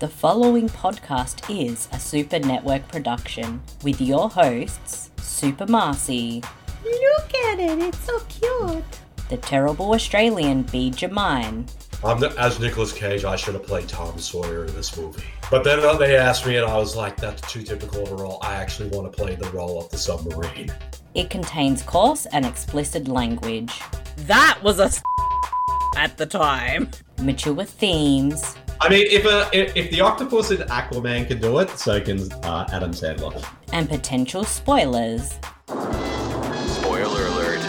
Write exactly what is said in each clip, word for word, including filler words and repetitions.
The following podcast is a Super Network production with your hosts, Super Marcy. Look at it, it's so cute. The terrible Australian B. Jamine. I'm the, as Nicolas Cage, I should have played Tom Sawyer in this movie. But then they asked me and I was like, that's too typical of a role. I actually want to play the role of the submarine. It contains coarse and explicit language. That was a at the time. Mature themes. I mean, if a if, if the octopus in Aquaman can do it, so can uh, Adam Sandler. And potential spoilers. Spoiler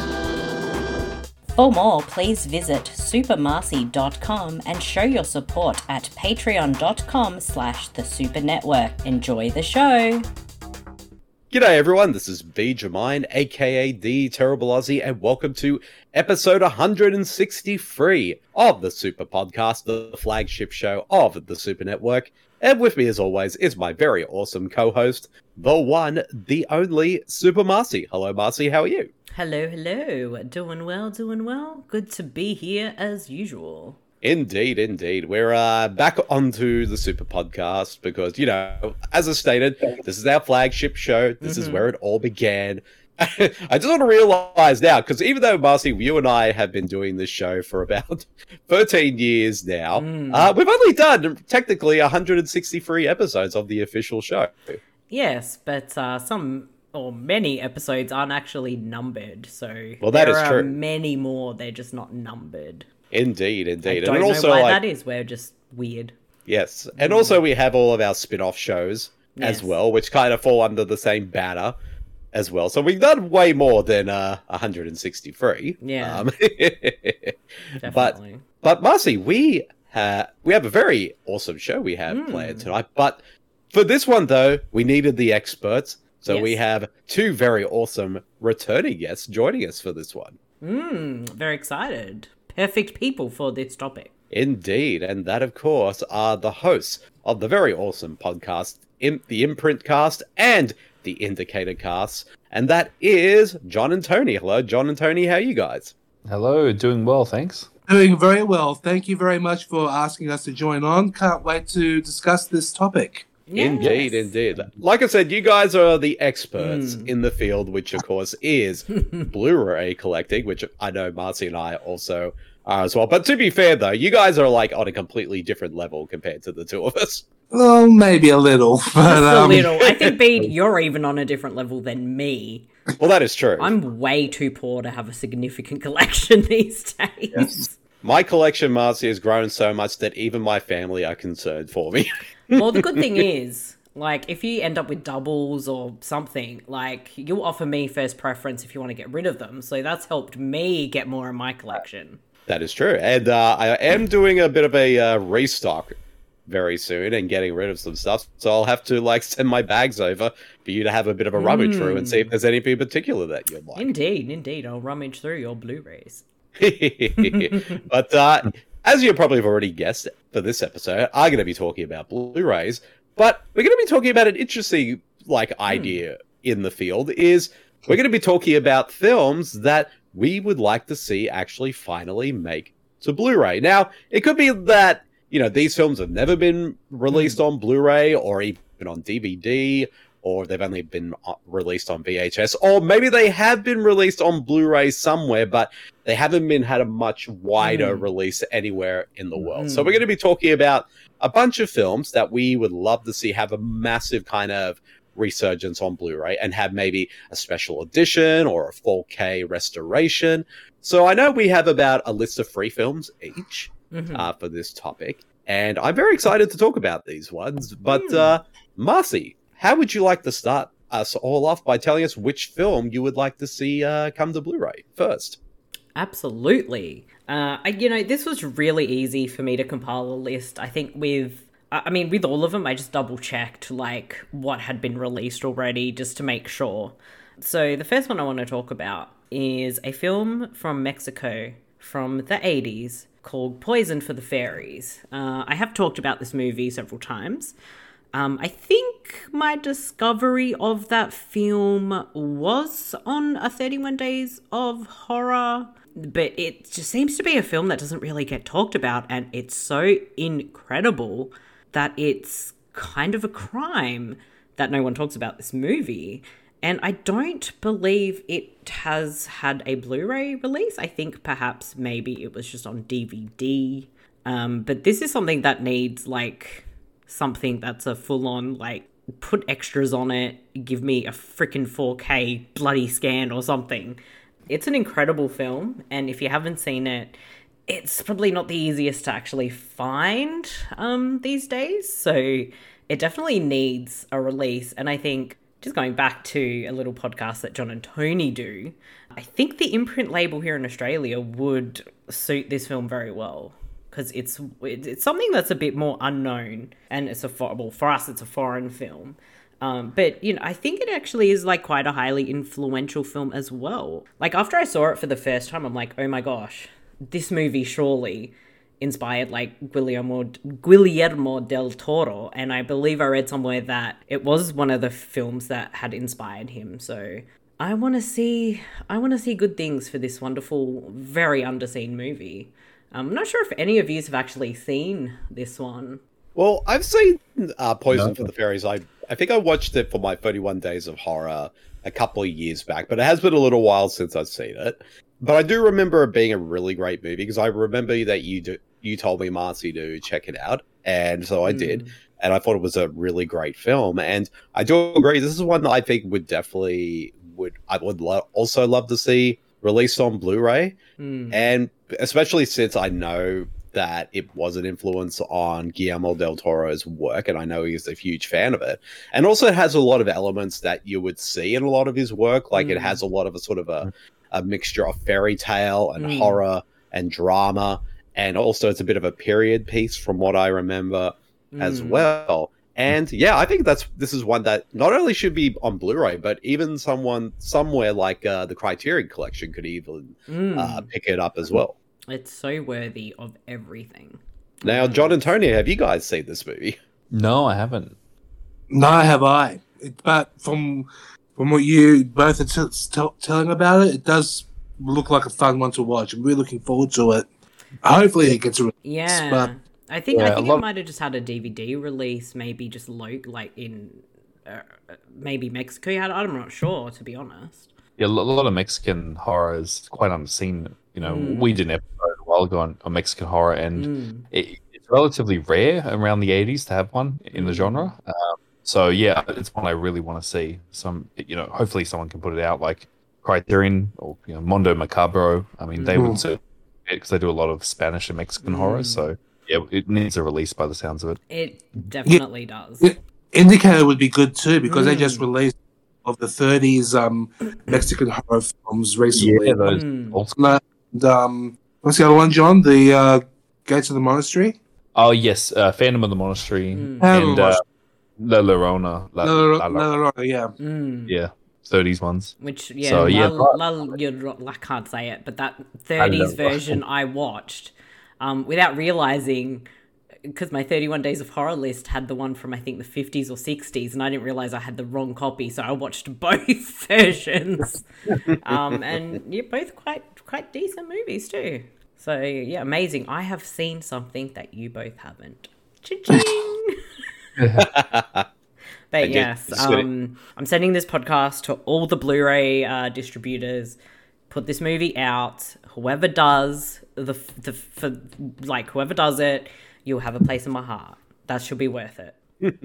alert. For more, please visit super marcy dot com and show your support at patreon dot com slash the super network. Enjoy the show. G'day everyone, this is V. Jamine, aka The Terrible Aussie, and welcome to episode one hundred sixty-three of the Super Podcast, the flagship show of the Super Network. And with me, as always, is my very awesome co-host, the one, the only, Super Marcy. Hello, Marcy, how are you? Hello, hello. Doing well, doing well. Good to be here as usual. Indeed, indeed. We're uh, back onto the Super Podcast because, you know, as I stated, this is our flagship show. This mm-hmm. is where it all began. I just want to realize now, because even though, Marcy, you and I have been doing this show for about thirteen years now, mm. uh, we've only done, technically, one hundred sixty-three episodes of the official show. Yes, but uh, some or many episodes aren't actually numbered, so well, that there is are true. many more, they're just not numbered. Indeed, indeed. I don't and know also, why like, that is, we're just weird. Yes, and mm. also we have all of our spin-off shows yes. as well, which kind of fall under the same banner as well. So we've done way more than uh, one hundred sixty-three. Yeah, um, definitely. But, but Marcy, we, ha- we have a very awesome show we have mm. planned tonight. But for this one, though, we needed the experts. So yes. we have two very awesome returning guests joining us for this one. Mm, very excited. Perfect people for this topic. Indeed, and that, of course, are the hosts of the very awesome podcast, Im- the Imprint Cast and the Indicator Casts, and that is John and Tony. Hello, John and Tony, how are you guys? Hello, doing well, thanks. Doing very well. Thank you very much for asking us to join on. Can't wait to discuss this topic. Yes. Indeed, indeed. Like I said, you guys are the experts mm. in the field, which of course is Blu-ray collecting, which I know Marcy and I also are as well. But to be fair, though, you guys are like on a completely different level compared to the two of us. Well, maybe a little. But, Just a um... little. I think, Bede, you're even on a different level than me. Well, that is true. I'm way too poor to have a significant collection these days. Yes. My collection, Marcy, has grown so much that even my family are concerned for me. Well, the good thing is, like, if you end up with doubles or something, like, you'll offer me first preference if you want to get rid of them. So that's helped me get more in my collection. That is true. And uh, I am doing a bit of a uh, restock very soon and getting rid of some stuff. So I'll have to, like, send my bags over for you to have a bit of a rummage mm. through and see if there's anything particular that you'd like. Indeed, indeed. I'll rummage through your Blu-rays. But uh, as you probably have already guessed, for this episode, I'm going to be talking about Blu-rays, but we're going to be talking about an interesting like idea mm. in the field. Is we're going to be talking about films that we would like to see actually finally make to Blu-ray. Now, it could be that, you know, these films have never been released mm. on Blu-ray or even on D V D, or they've only been released on V H S, or maybe they have been released on Blu-ray somewhere, but they haven't been had a much wider mm. release anywhere in the world. Mm. So we're going to be talking about a bunch of films that we would love to see have a massive kind of resurgence on Blu-ray and have maybe a special edition or a four K restoration. So I know we have about a list of three films each mm-hmm. uh, for this topic, and I'm very excited to talk about these ones. But mm. uh, Marcy, how would you like to start us all off by telling us which film you would like to see uh, come to Blu-ray first? Absolutely. Uh, I, you know, this was really easy for me to compile a list. I think with, I mean, with all of them, I just double checked like what had been released already just to make sure. So the first one I want to talk about is a film from Mexico from the eighties called Poison for the Fairies. Uh, I have talked about this movie several times. Um, I think my discovery of that film was on a thirty-one Days of Horror, but it just seems to be a film that doesn't really get talked about, and it's so incredible that it's kind of a crime that no one talks about this movie. And I don't believe it has had a Blu-ray release. I think perhaps maybe it was just on D V D. Um, but this is something that needs, like, something that's a full-on, like, put extras on it, give me a freaking four K bloody scan or something. It's an incredible film, and if you haven't seen it, it's probably not the easiest to actually find um, these days. So it definitely needs a release. And I think, just going back to a little podcast that John and Tony do, I think the imprint label here in Australia would suit this film very well. Because it's it's something that's a bit more unknown, and it's a well, for us it's a foreign film, um, but you know I think it actually is like quite a highly influential film as well. Like after I saw it for the first time, I'm like, oh my gosh, this movie surely inspired like Guillermo Guillermo del Toro, and I believe I read somewhere that it was one of the films that had inspired him. So I want to see I want to see good things for this wonderful, very underseen movie. I'm not sure if any of you have actually seen this one. Well, I've seen uh, Poison No. for the Fairies. I I think I watched it for my thirty-one Days of Horror a couple of years back, but it has been a little while since I've seen it. But I do remember it being a really great movie, because I remember that you do, you told me, Marcy, to check it out, and so I Mm. did. And I thought it was a really great film, and I do agree. This is one that I think would definitely would I would lo- also love to see released on Blu-ray. Mm. And especially since I know that it was an influence on Guillermo del Toro's work, and I know he's a huge fan of it. And also it has a lot of elements that you would see in a lot of his work. Like it Mm. has a lot of a sort of a, a mixture of fairy tale and Mm. horror and drama. And also it's a bit of a period piece from what I remember as Mm. well. And yeah, I think that's this is one that not only should be on Blu-ray, but even someone somewhere like uh, the Criterion Collection could even Mm. uh, pick it up as well. It's so worthy of everything. Now, John and Tony, have you guys seen this movie? No, I haven't. Neither have I. It, but from from what you both are t- t- telling about it, it does look like a fun one to watch. I'm really looking forward to it. Hopefully, it gets a release. Yeah, But I think Yeah, I a think lot it of- might have just had a D V D release, maybe just low, like in uh, maybe Mexico. Yeah, I'm not sure, to be honest. Yeah, a lo- a lot of Mexican horror is quite unseen. You know, Mm. we did an episode a while ago on, on Mexican horror, and Mm. it, it's relatively rare around the eighties to have one in the Mm. genre. Um, so yeah, it's one I really want to see. Some, you know, hopefully someone can put it out, like Criterion or you know, Mondo Macabro. I mean, they Mhm. would certainly because they do a lot of Spanish and Mexican Mm. horror. So yeah, it needs a release by the sounds of it. It definitely does. Yeah. Indicator would be good too, because they Mm. just released of the thirties um, Mexican horror films recently. Yeah, those Mm. old And, um, what's the other one, John? The uh, Gates of the Monastery? Oh yes, uh, Phantom of the Monastery Mm. Phantom and of uh, the La Llorona. La, No, no, La no, Llorona. no, no, yeah. Mm. Yeah, thirties ones. Which yeah, So, yeah, La, La, La, I can't say it, but that thirties know. version I watched um, without realizing, because my thirty-one Days of Horror list had the one from I think the fifties or sixties, and I didn't realize I had the wrong copy, so I watched both versions, um, and yeah, both quite quite decent movies too. So yeah, amazing. I have seen something that you both haven't. Cha-ching! But did. yes, It's good. um, I'm sending this podcast to all the Blu-ray uh, distributors. Put this movie out. Whoever does the the for like whoever does it, you'll have a place in my heart. That should be worth it.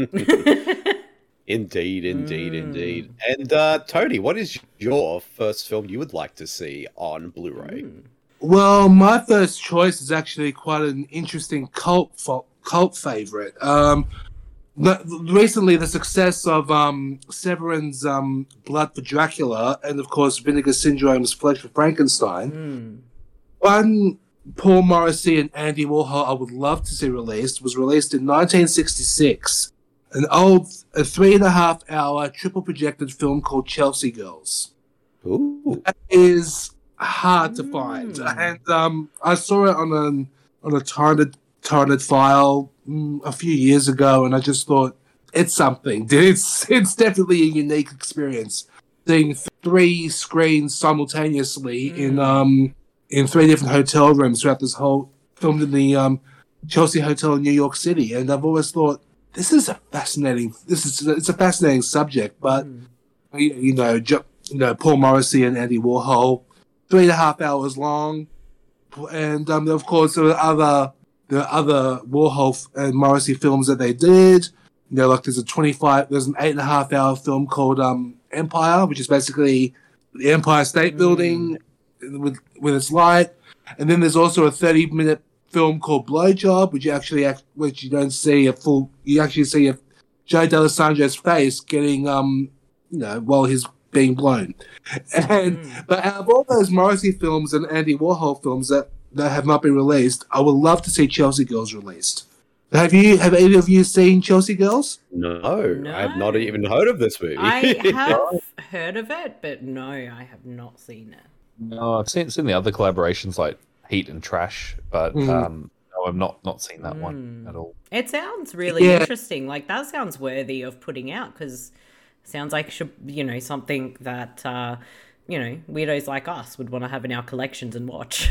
Indeed, indeed, Mm. indeed. And uh, Tony, what is your first film you would like to see on Blu-ray? Mm. Well, my first choice is actually quite an interesting cult fo- cult favorite. Um, the, recently, the success of um, Severin's um, Blood for Dracula, and of course Vinegar Syndrome's Flesh for Frankenstein. Mm. One Paul Morrissey and Andy Warhol I would love to see released was released in nineteen sixty-six. An old, a three and a half hour triple projected film called Chelsea Girls. Ooh. That is hard to find, Mm. and um, I saw it on an on a torrented torrented file mm, a few years ago, and I just thought it's something. It's it's definitely a unique experience seeing three screens simultaneously Mm. in um in three different hotel rooms throughout this whole filmed in the um Chelsea Hotel in New York City, and I've always thought this is a fascinating. This is it's a fascinating subject, but Mm. you, you know, ju- you know, Paul Morrissey and Andy Warhol, three and a half hours long, and um, of course there are other there are other Warhol and Morrissey films that they did. You know, like there's a twenty-five, there's an eight and a half hour film called um, Empire, which is basically the Empire State Mm. Building with with its light, and then there's also a thirty minute film called Blowjob, which you actually act, which you don't see a full, you actually see a Joe D'Alessandro's face getting um, you know, while he's being blown, and Mm. but out of all those Morrissey films and Andy Warhol films that that have not been released, I would love to see Chelsea Girls released. Have you? Have any of you seen Chelsea Girls? No, No. I have not even heard of this movie. I have heard of it, but no, I have not seen it. No, I've seen, seen the other collaborations like Heat and Trash, but Mm. um, no, I've not not seen that one Mm. at all. It sounds really Yeah. interesting. Like that sounds worthy of putting out because sounds like should you know something that uh, you know weirdos like us would want to have in our collections and watch.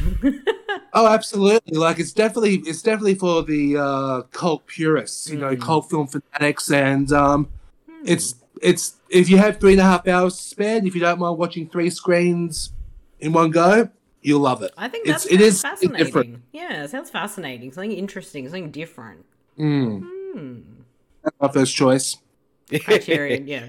Oh, absolutely! Like it's definitely it's definitely for the uh, cult purists, you know, Mm. cult film fanatics, and um, Hmm. it's it's if you have three and a half hours to spare, if you don't mind watching three screens in one go, you'll love it. I think It's- that's it is fascinating. different. Yeah, it sounds fascinating. Something interesting. Something different. Mm. Hmm. That's my first choice. Criterion. Yeah.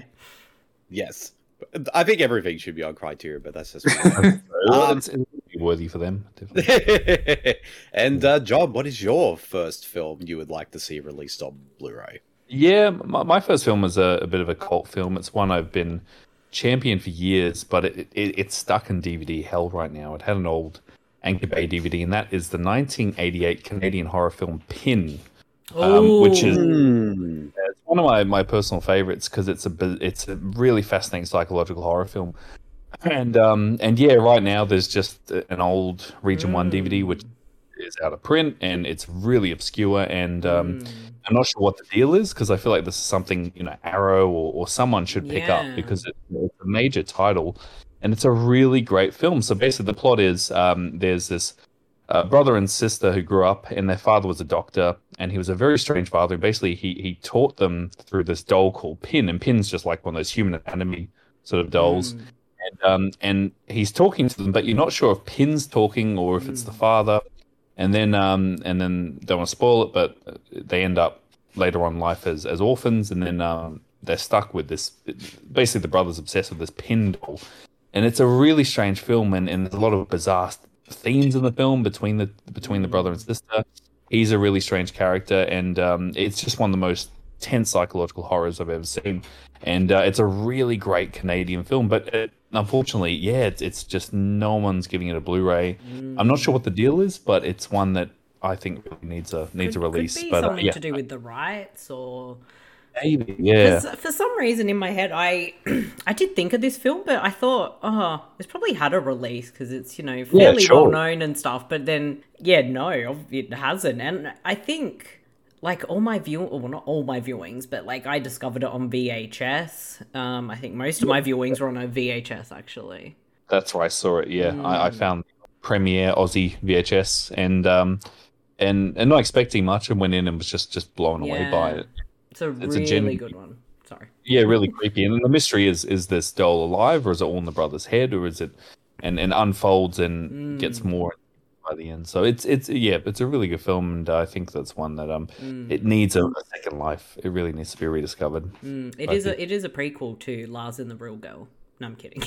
Yes. I think everything should be on Criterion, but that's just me. Well, Um, it's, it's worthy for them. Definitely. and uh, John, what is your first film you would like to see released on Blu-ray? Yeah, my, my first film was a, a bit of a cult film. It's one I've been championed for years, but it, it it's stuck in D V D hell right now. It had an old Anchor Bay D V D, and that is the nineteen eighty-eight Canadian horror film Pin, um, which is Hmm. it's one of my, my personal favorites because it's a bi- it's a really fascinating psychological horror film. And um and yeah, right now there's just an old Region One D V D which is out of print and it's really obscure and um Mm. I'm not sure what the deal is because I feel like this is something you know Arrow or, or someone should pick Yeah. up because it, it's a major title and it's a really great film. So basically, the plot is um, there's this uh, brother and sister who grew up, and their father was a doctor, and he was a very strange father. Basically, he he taught them through this doll called Pin, and Pin's just like one of those human anatomy sort of dolls. Mm. And um and he's talking to them, but you're not sure if Pin's talking or if it's the father. And then um and then don't want to spoil it, but they end up later on in life as as orphans, and then um they're stuck with this. Basically, the brother's obsessed with this Pin doll, and it's a really strange film, and, and there's a lot of bizarre themes in the film between the between the brother and sister. He's a really strange character, and um it's just one of the most tense psychological horrors I've ever seen. And uh, it's a really great Canadian film, but it, unfortunately, yeah, it's, it's just no one's giving it a Blu-ray. I'm not sure what the deal is, but it's one that I think really needs a needs Could, a release. could be but uh, something yeah, to do with the rights or maybe, yeah. For, for some reason in my head, I I did think of this film, but I thought, oh, it's probably had a release because it's, you know, fairly sure. well known and stuff. But then, yeah, no, it hasn't. And I think, like, all my view, well, not all my viewings, but like I discovered it on V H S. Um, I think most of my viewings were on a V H S actually. That's where I saw it. Yeah, I, I found premiere Aussie V H S, and um, and and not expecting much, and went in and was just just blown away by Yeah. it. It's a It's a really gen- good one. Sorry. Yeah, really creepy. And the mystery is: is this doll alive, or is it all in the brother's head, or is it and and unfolds and gets more by the end? So it's it's yeah, it's a really good film, and I think that's one that um it needs a, a second life. It really needs to be rediscovered. Mm, it I is think- a it is a prequel to Lars and the Real Girl. No, I'm kidding.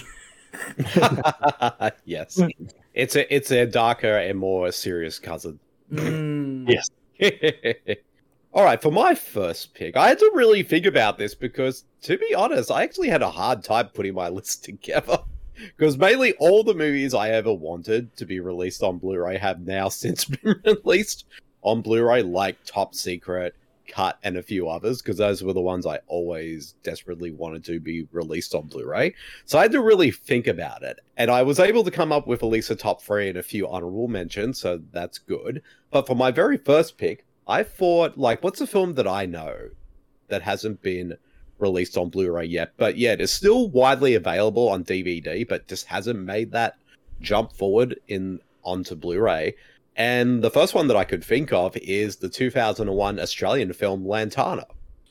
Yes, it's a it's a darker and more serious cousin. Mm. Yes. All right, for my first pick, I had to really think about this because, to be honest, I actually had a hard time putting my list together. Because mainly all the movies I ever wanted to be released on Blu-ray have now since been released on Blu-ray, like Top Secret, Cut, and a few others, because those were the ones I always desperately wanted to be released on Blu-ray. So I had to really think about it. And I was able to come up with at least a top three and a few honorable mentions, so that's good. But for my very first pick, I thought, like, what's a film that I know that hasn't been released on Blu-ray yet, but yet it's still widely available on D V D, but just hasn't made that jump forward in onto Blu-ray? And the first one that I could think of is the two thousand one Australian film Lantana,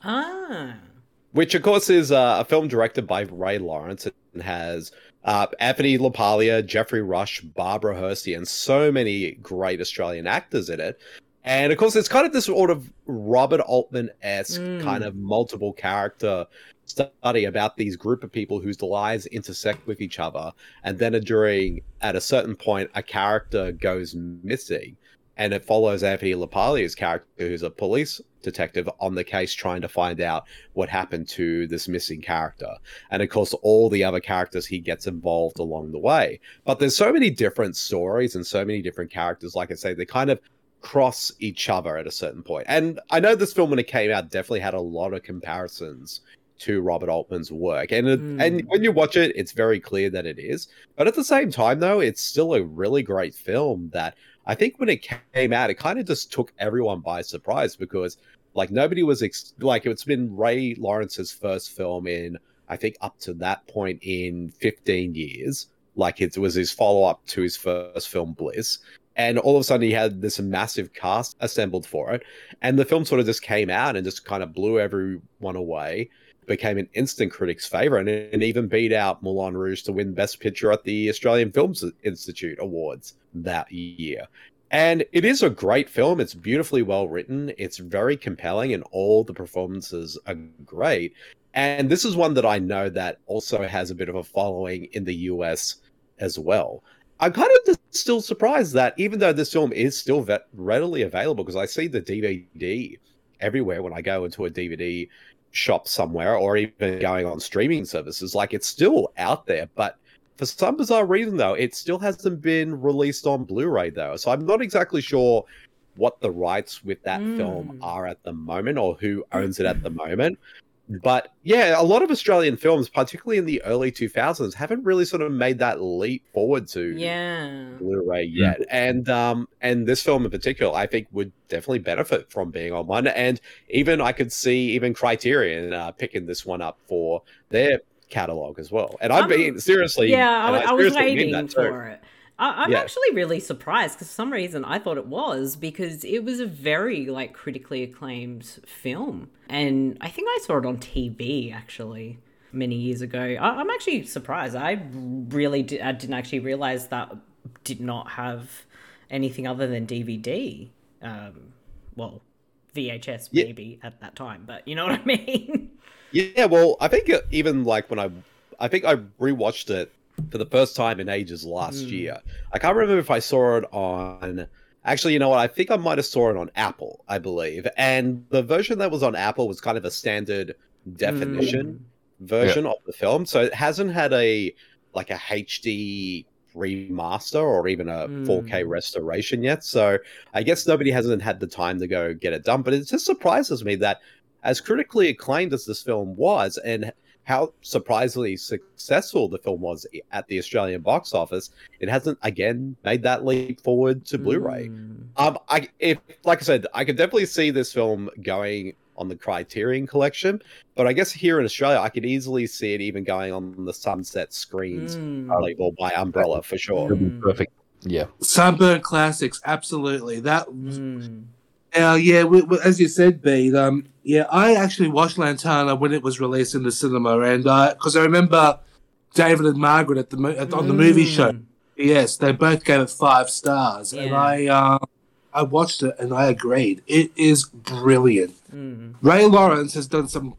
Ah. which of course is uh, a film directed by Ray Lawrence and has uh, Anthony LaPaglia, Jeffrey Rush, Barbara Hersey, and so many great Australian actors in it. And of course, it's kind of this sort of Robert Altman-esque Mm. kind of multiple character study about these group of people whose lives intersect with each other. And then during, at a certain point, a character goes missing. And it follows Anthony LaPaglia's character, who's a police detective on the case trying to find out what happened to this missing character. And of course, all the other characters he gets involved along the way. But there's so many different stories and so many different characters. Like I say, they kind of cross each other at a certain point. And I know this film, when it came out, definitely had a lot of comparisons to Robert Altman's work. And it, Mm. and when you watch it, it's very clear that it is. But at the same time, though, it's still a really great film that I think when it came out, it kind of just took everyone by surprise because, like, nobody was, ex- like, it's been Ray Lawrence's first film in, I think, up to that point in fifteen years. Like, it was his follow-up to his first film, Bliss. And all of a sudden, he had this massive cast assembled for it. And the film sort of just came out and just kind of blew everyone away, became an instant critic's favorite, and, and even beat out Moulin Rouge to win Best Picture at the Australian Film Institute Awards that year. And it is a great film. It's beautifully well written. It's very compelling, and all the performances are great. And this is one that I know that also has a bit of a following in the U S as well. I'm kind of just still surprised that even though this film is still ve- readily available, because I see the D V D everywhere when I go into a D V D shop somewhere, or even going on streaming services, like, it's still out there. But for some bizarre reason, though, it still hasn't been released on Blu-ray, though. So I'm not exactly sure what the rights with that Mm. film are at the moment, or who owns it at the moment. But yeah, a lot of Australian films, particularly in the early two thousands, haven't really sort of made that leap forward to Yeah. Blu-ray yet. And um and this film in particular, I think, would definitely benefit from being on one. And even I could see even Criterion uh, picking this one up for their catalog as well. And I'm Um, being seriously, Yeah, I, and was- I was seriously mean waiting that too. for it. I, I'm Yeah. actually really surprised because for some reason I thought it was because it was a very like critically acclaimed film, and I think I saw it on T V actually many years ago. I, I'm actually surprised. I really did, I didn't actually realize that did not have anything other than D V D. Um, well, V H S Yeah. maybe at that time, but you know what I mean. Yeah, well, I think uh, even like when I, I think I rewatched it for the first time in ages last Mm. year. I can't remember if I saw it on. Actually, you know what? I think I might have saw it on Apple, I believe. And the version that was on Apple was kind of a standard definition version of the film, so it hasn't had a like a H D remaster or even a Mm. four K restoration yet. So I guess nobody hasn't had the time to go get it done. But it just surprises me that, as critically acclaimed as this film was, and how surprisingly successful the film was at the Australian box office, it hasn't again made that leap forward to Blu-ray. Mm. Um, I if like I said, I could definitely see this film going on the Criterion Collection, but I guess here in Australia, I could easily see it even going on the Sunset Screens Mm. label by Umbrella for sure. It'd be Mm. perfect. Yeah. Sunburn Classics, absolutely. That, Mm. uh, yeah, we, we, as you said, Bede, um, yeah, I actually watched Lantana when it was released in the cinema, and because I remember David and Margaret at the mo- at, on the movie show. Mm. Yes, they both gave it five stars, and Yeah. I uh, I watched it and I agreed. It is brilliant. Mm. Ray Lawrence has done some.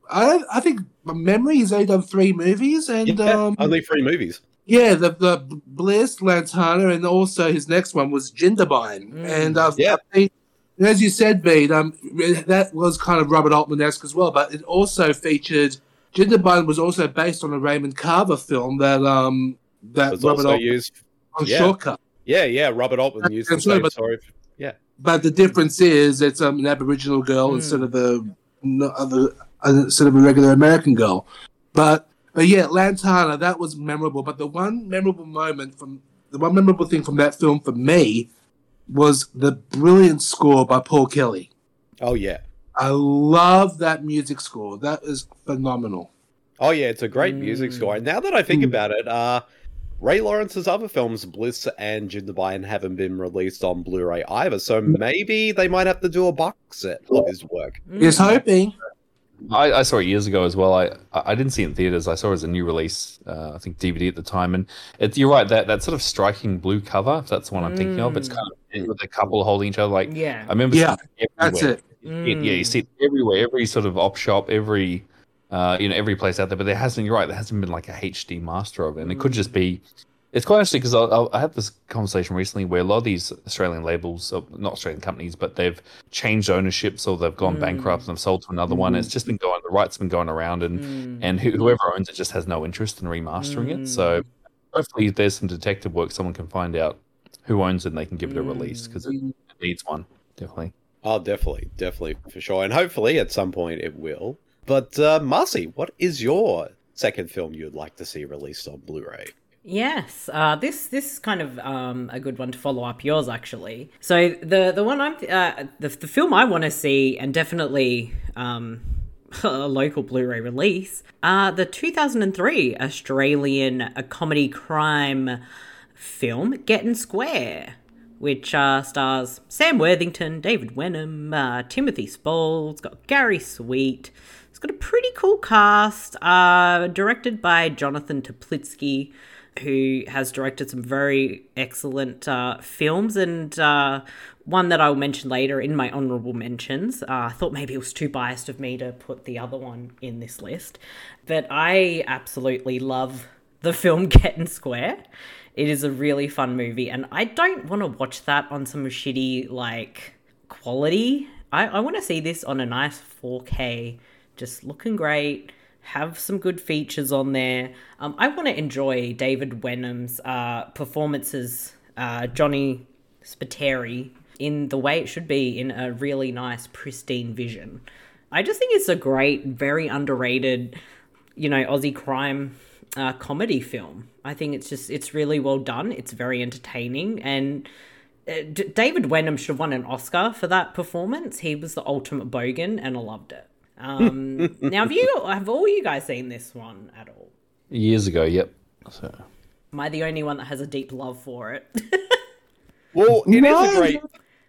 I I think my memory he's only done three movies, and Yeah, um, only three movies. yeah, the the Bliss, Lantana, and also his next one was Jindabyne. Mm. And uh, Yeah. I think, and as you said, Bede, um, that was kind of Robert Altman-esque as well, but it also featured. Jindabyne was also based on a Raymond Carver film that um that Was Robert also Altman used. on yeah. Shortcut. Yeah, yeah. Robert Altman That's used the right, same but- story. Yeah. But the difference is it's um, an Aboriginal girl Mm. instead of a no, other uh, instead of a regular American girl. But but yeah, Lantana, that was memorable. But the one memorable moment from the one memorable thing from that film for me was the brilliant score by Paul Kelly. Oh yeah. I love that music score. That is phenomenal. Oh yeah, it's a great music Mm. score. And now that I think Mm. about it, uh, Ray Lawrence's other films, Bliss and Jindabyne, haven't been released on Blu-ray either, so maybe they might have to do a box set of his work. He's hoping. I, I saw it years ago as well. I I didn't see it in theaters. I saw it as a new release, uh, I think D V D at the time. And it, you're right, that, that sort of striking blue cover, if that's the one I'm thinking of, it's kind of with a couple holding each other. Like, Yeah. I remember Yeah, seeing it that's everywhere. it. It- yeah, you see it everywhere, every sort of op shop, every uh, you know, every place out there. But there hasn't. You're right, there hasn't been like a H D master of it, and it could just be. It's quite interesting because I, I, I had this conversation recently where a lot of these Australian labels, or not Australian companies, but they've changed ownerships or they've gone bankrupt and they've sold to another one. It's just been going. The rights have been going around, and and who, whoever owns it just has no interest in remastering it. So hopefully, there's some detective work. Someone can find out who owns it, and they can give it a release because it, it needs one definitely. Oh, definitely, definitely, for sure. And hopefully at some point it will. But, uh, Marcy, what is your second film you'd like to see released on Blu-ray? Yes, uh, this this is kind of um, a good one to follow up yours actually. So the the one I'm uh, the the film I want to see, and definitely um, a local Blu-ray release, uh, the two thousand three Australian uh, comedy crime film Getting Square, which uh, stars Sam Worthington, David Wenham, uh, Timothy Spall. It's got Gary Sweet. It's got a pretty cool cast. Uh, directed by Jonathan Toplitsky, who has directed some very excellent uh, films, and uh, one that I'll mention later in my honourable mentions. Uh, I thought maybe it was too biased of me to put the other one in this list, but I absolutely love the film Getting Square. It is a really fun movie, and I don't want to watch that on some shitty, like, quality. I, I want to see this on a nice four K, just looking great, have some good features on there. Um, I want to enjoy David Wenham's uh, performances, uh, Johnny Spiteri, in the way it should be, in a really nice, pristine vision. I just think it's a great, very underrated, you know, Aussie crime uh, comedy film. I think it's just, it's really well done. It's very entertaining, and uh, D- David Wenham should have won an Oscar for that performance. He was the ultimate bogan, and I loved it. Um, now, have you, have all you guys seen this one at all? Years ago, yep. So. Am I the only one that has a deep love for it? Well, it No. is a great...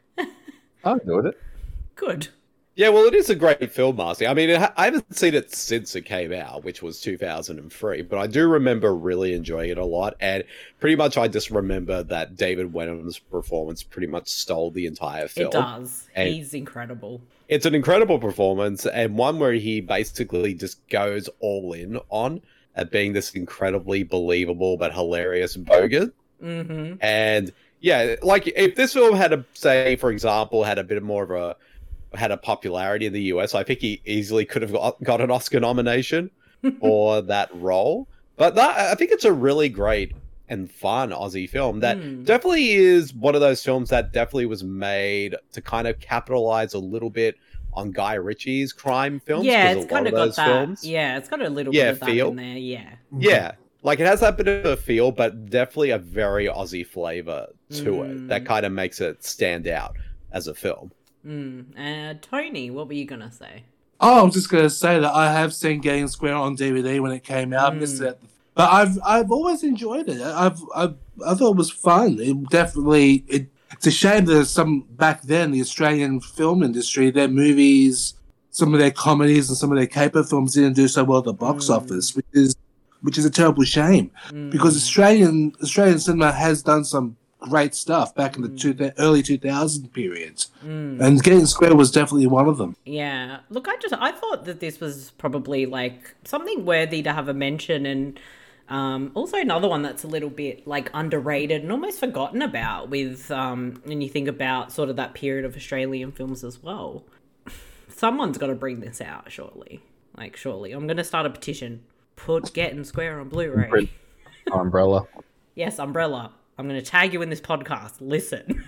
I enjoyed it. Good. Yeah, well, it is a great film, Marcy. I mean, it ha- I haven't seen it since it came out, which was two thousand three, but I do remember really enjoying it a lot, and pretty much I just remember that David Wenham's performance pretty much stole the entire film. It does. And He's incredible. it's an incredible performance, and one where he basically just goes all in on at being this incredibly believable but hilarious bogan. Mm-hmm. And yeah, like if this film had a, say, for example, had a bit more of a, had a popularity in the U S, I think he easily could have got, got an Oscar nomination for that role. But that, I think it's a really great and fun Aussie film that Mm. definitely is one of those films that definitely was made to kind of capitalize a little bit on Guy Ritchie's crime films. Yeah, 'cause it's a lot kind of of got those that. films- Yeah, it's got a little Yeah, bit of that feel. in there. Yeah. Yeah, like it has that bit of a feel, but definitely a very Aussie flavor to Mm. it that kind of makes it stand out as a film. Mm. Uh, Tony, what were you gonna say? Oh, I was just gonna say that I have seen Getting Square on D V D when it came out. I missed it, but I've I've always enjoyed it. I've I've I thought it was fun. It definitely it. It's a shame that some back then the Australian film industry, their movies, some of their comedies, and some of their caper films didn't do so well at the box office, which is which is a terrible shame because Australian Australian cinema has done some great stuff back in the two, early two thousand periods, and Getting Square was definitely one of them. Yeah, look, I just I thought that this was probably like something worthy to have a mention, and um, also another one that's a little bit like underrated and almost forgotten about. With um, when you think about sort of that period of Australian films as well, someone's got to bring this out, surely. Like, surely, I'm gonna start a petition. Put Getting Square on Blu-ray. Umbrella. Yes, Umbrella. I'm gonna tag you in this podcast. Listen.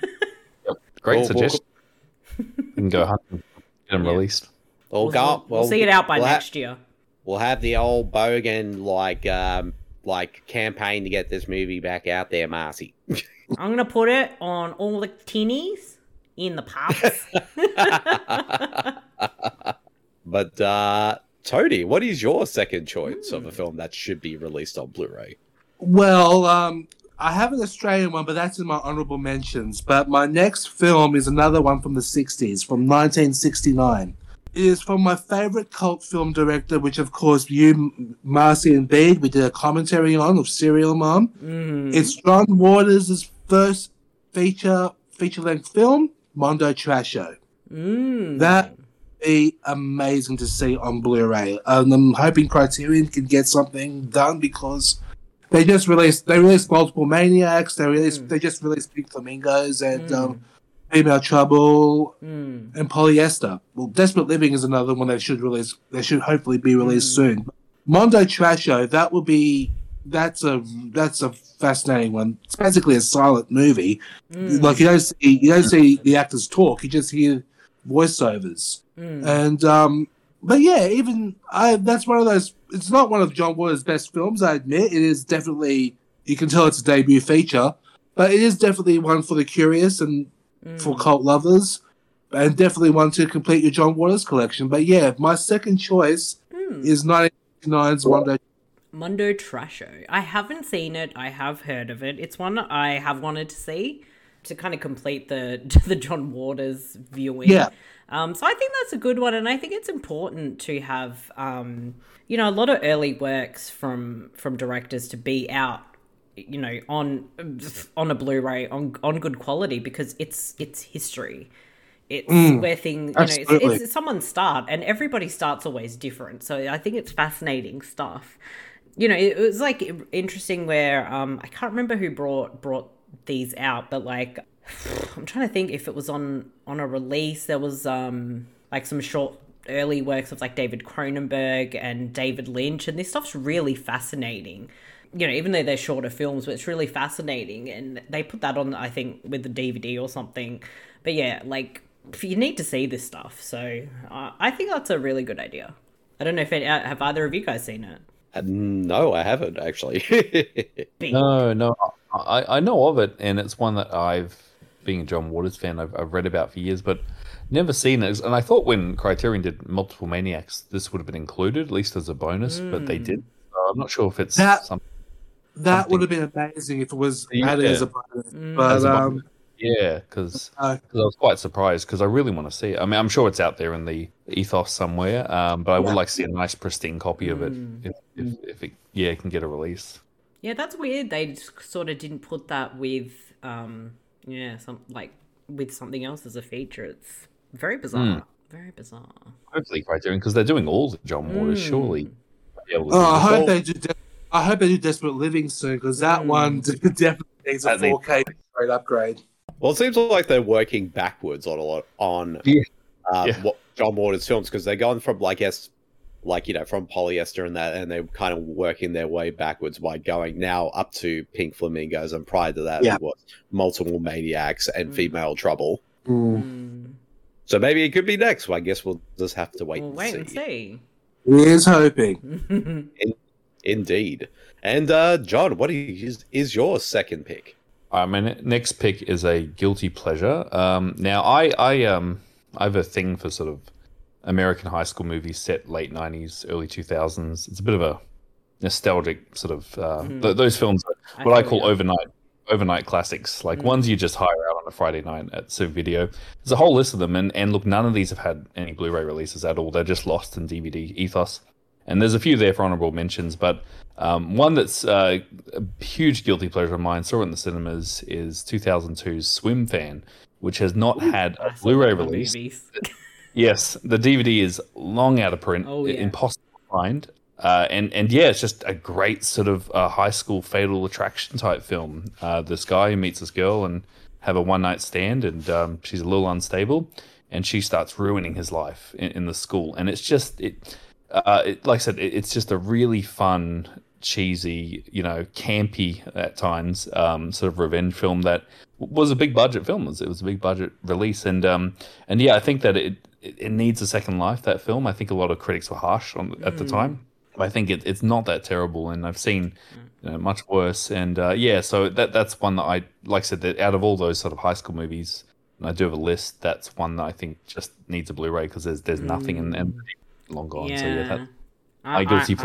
Great Cool, suggestion. You can go hunt and get them Yeah. released. We'll, We'll, go, we'll see it out by we'll ha- next year. We'll have the old bogan like um like campaign to get this movie back out there, Marcy. I'm gonna put it on all the tinnies in the pubs. But uh Tony, what is your second choice of a film that should be released on Blu-ray? Well, um, I have an Australian one, but that's in my honorable mentions. But my next film is another one from the sixties, from nineteen sixty-nine. It is from my favorite cult film director, which, of course, you, Marcy, and Bede, we did a commentary on, of Serial Mom. Mm. It's John Waters' first feature feature-length film, Mondo Trasho. Mm. That would be amazing to see on Blu-ray. And I'm hoping Criterion can get something done because they just released they released multiple Maniacs. They released Mm. they just released Pink Flamingos and Mm. um, Female Trouble Mm. and Polyester. Well, Desperate Living is another one they should release. They should hopefully be released Mm. soon. Mondo Trasho, that will be that's a that's a fascinating one. It's basically a silent movie. Mm. Like you don't see you don't see the actors talk. You just hear voiceovers. Mm. And um, but yeah, even I that's one of those. It's not one of John Waters' best films. I admit it is definitely. You can tell it's a debut feature, but it is definitely one for the curious and Mm. for cult lovers, and definitely one to complete your John Waters collection. But yeah, my second choice Mm. is nineteen eighty-nine's Mondo. Mondo Trasho. I haven't seen it. I have heard of it. It's one I have wanted to see to kind of complete the the John Waters viewing. Yeah. Um, so I think that's a good one, and I think it's important to have, um, you know, a lot of early works from from directors to be out, you know, on on a Blu-ray on on good quality because it's it's history. It's Mm, where things, you know, absolutely. it's, it's someone's start, and everybody's start's always different. So I think it's fascinating stuff. You know, it was like interesting where um I can't remember who brought brought these out, but like I'm trying to think if it was on on a release. There was um like some short early works of like David Cronenberg and David Lynch, and this stuff's really fascinating. You know, even though they're shorter films, but it's really fascinating, and they put that on, I think, with the D V D or something. But yeah, like you need to see this stuff, so uh, I think that's a really good idea. I don't know if it, uh, have either of you guys seen it? Uh, no, I haven't actually. Big. No, no, I, I know of it, and it's one that I've, being a John Waters fan, I've, I've read about for years, but never seen it. And I thought when Criterion did Multiple Maniacs, this would have been included, at least as a bonus, but they did. So I'm not sure if it's That- something. That Something- would have been amazing if it was Yeah. added as a bonus. Mm. But As a um, bonus. Yeah, because uh, I was quite surprised because I really want to see it. I mean, I'm sure it's out there in the ethos somewhere, um, but I would Yeah. like to see a nice pristine copy of it Mm. if, if, if it yeah can get a release. Yeah, that's weird. They just sort of didn't put that with, um, yeah, some like with something else as a feature. It's very bizarre. Very bizarre. Hopefully, Criterion because they're doing all the John Waters. Mm. Surely, they'll be able to oh, do I this hope all. they do. De- I hope they do Desperate Living soon because that Mm. one definitely needs a That needs- four K straight upgrade. Well, it seems like they're working backwards on a lot on Yeah. um, Yeah. what John Waters films because they're going from like yes, like you know from Polyester and that, and they're kind of working their way backwards by going now up to Pink Flamingos, and prior to that Yeah. it was Multiple Maniacs and Mm. Female Trouble. Mm. Mm. So maybe it could be next. Well, I guess we'll just have to wait, We'll and, wait see. and see. Here's hoping. Indeed. And uh, John, what is is your second pick? Uh, my ne- next pick is a guilty pleasure. Um, now, I, I, um, I have a thing for sort of American high school movies set late nineties, early two thousands. It's a bit of a nostalgic sort of uh, Mhm. th- those films, I what I feel call ya. overnight overnight classics, like Mm. ones you just hire out on a Friday night at Civ Video. There's a whole list of them, and, and look, none of these have had any Blu-ray releases at all. They're just lost in D V D ethos. And there's a few there for honorable mentions, but um, one that's uh, a huge guilty pleasure of mine, saw it in the cinemas, is two thousand two's Swim Fan, which has not had a I saw Blu-ray that in the release. movies. Yes, the D V D is long out of print, Oh, yeah. impossible to find. Uh, and, and yeah, it's just a great sort of uh, high school fatal attraction type film. Uh, this guy who meets this girl and have a one night stand, and um, she's a little unstable, and she starts ruining his life in, in the school. And it's just, it, uh, it, like I said, it, it's just a really fun, cheesy, you know, campy at times um, sort of revenge film that was a big budget film. It was, it was a big budget release, and um, and yeah, I think that it it needs a second life. That film, I think a lot of critics were harsh on at the Mm. time. But I think it, it's not that terrible, and I've seen you know, much worse. And uh, yeah, so that that's one that I like I said that out of all those sort of high school movies, and I do have a list. That's one that I think just needs a Blu-ray because there's there's nothing and, and long gone. So yeah, that, I, I guilty I- pleasure.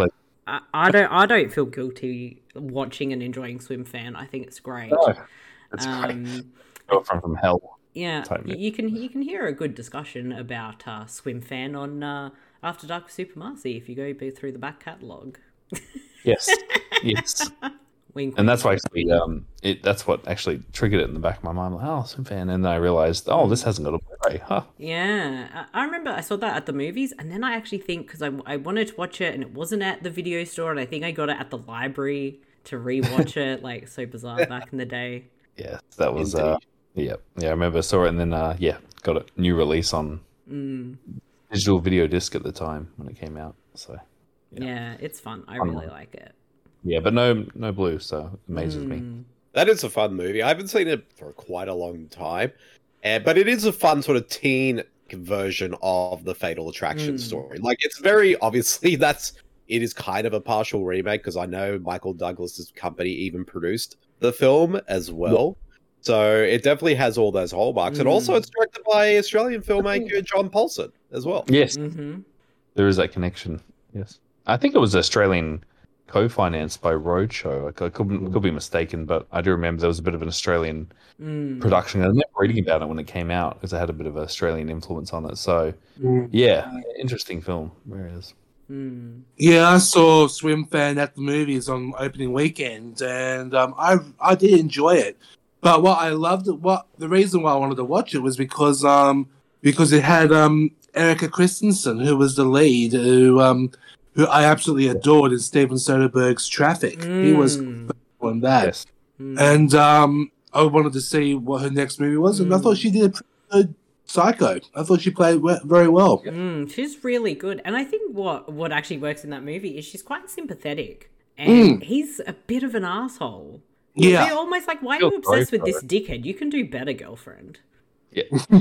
I, I don't I don't feel guilty watching and enjoying Swim Fan. I think it's great. No, that's Um, great. Girlfriend from Hell. Yeah, type y- you can you can hear a good discussion about uh, Swim Fan on uh, After Dark with Super Marcy if you go b- through the back catalogue. Yes, yes. Wink, And wink. that's why actually, um, it that's what actually triggered it in the back of my mind. Like, oh, Swim Fan, and then I realized, oh, this hasn't got a Blu-ray. Huh. Yeah, I I remember I saw that at the movies, and then I actually think because I, I wanted to watch it, and it wasn't at the video store, and I think I got it at the library to rewatch it. Like so bizarre back in the day. Yeah, that was. Uh, yeah, yeah. I remember saw it, and then uh, yeah, got a new release on Mm. digital video disc at the time when it came out. So Yeah. it's fun. I Fun really one. like it. yeah, but no, no blue. So it amazes me. Mm. That is a fun movie. I haven't seen it for quite a long time, uh, but it is a fun sort of teen version of the Fatal Attraction Mm. story. Like it's very obviously that's it is kind of a partial remake because I know Michael Douglas's company even produced the film as well. So it definitely has all those hallmarks, and also Mm. it's directed by Australian filmmaker John Paulson as well. Yes, Mm-hmm. there is that connection. Yes, I think it was Australian co-financed by Roadshow. I could could be mistaken, but I do remember there was a bit of an Australian Mm. production. I remember reading about it when it came out because it had a bit of Australian influence on it. So Mm. yeah, interesting film. Where is? Mm. Yeah, I saw Swim Fan at the movies on opening weekend, and um, I I did enjoy it. But what I loved, what the reason why I wanted to watch it was because um because it had um Erica Christensen, who was the lead, who um who I absolutely adored in Steven Soderbergh's Traffic. He was Mm. on that, Yes. Mm. and um I wanted to see what her next movie was, and I Mm. thought she did a pretty good Psycho. I thought she played we- very well. Mm, she's really good, and I think what what actually works in that movie is she's quite sympathetic, and he's a bit of an asshole. Yeah. You're almost like, why are Feel you sorry obsessed with for this dickhead? You can do better, girlfriend. Yeah.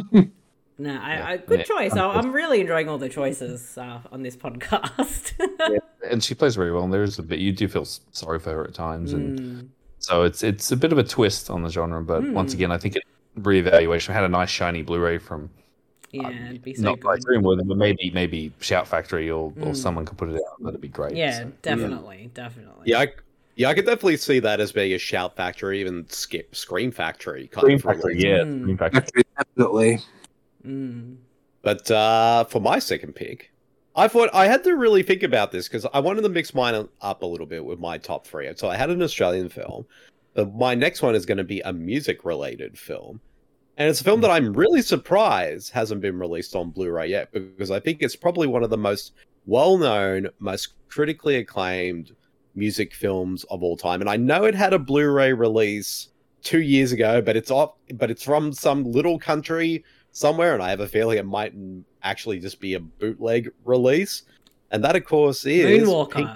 No, I, I, good Yeah. choice. I, I'm really enjoying all the choices uh, on this podcast. And she plays very well. And there is a bit you do feel s- sorry for her at times, and Mm. so it's it's a bit of a twist on the genre. But once Mm. again, I think it reevaluation I had a nice shiny Blu-ray from Yeah, um, it'd be so not by good. Dreamworld, but maybe maybe Shout Factory or, or Mm. someone could put it out. That'd be great. Yeah, So, definitely, definitely. Yeah, I, yeah, I could definitely see that as being a Shout Factory, even skip Scream Factory kind Scream of Factory, release. yeah, Mm. Scream Factory. Actually, definitely. Mm. But uh, for my second pick, I thought I had to really think about this because I wanted to mix mine up a little bit with my top three. So I had an Australian film, but my next one is going to be a music-related film. And it's a film that I'm really surprised hasn't been released on Blu-ray yet, because I think it's probably one of the most well-known, most critically acclaimed music films of all time. And I know it had a Blu-ray release two years ago, but it's off, but it's from some little country somewhere, and I have a feeling it might actually just be a bootleg release. And that, of course, is Moonwalker. Pink-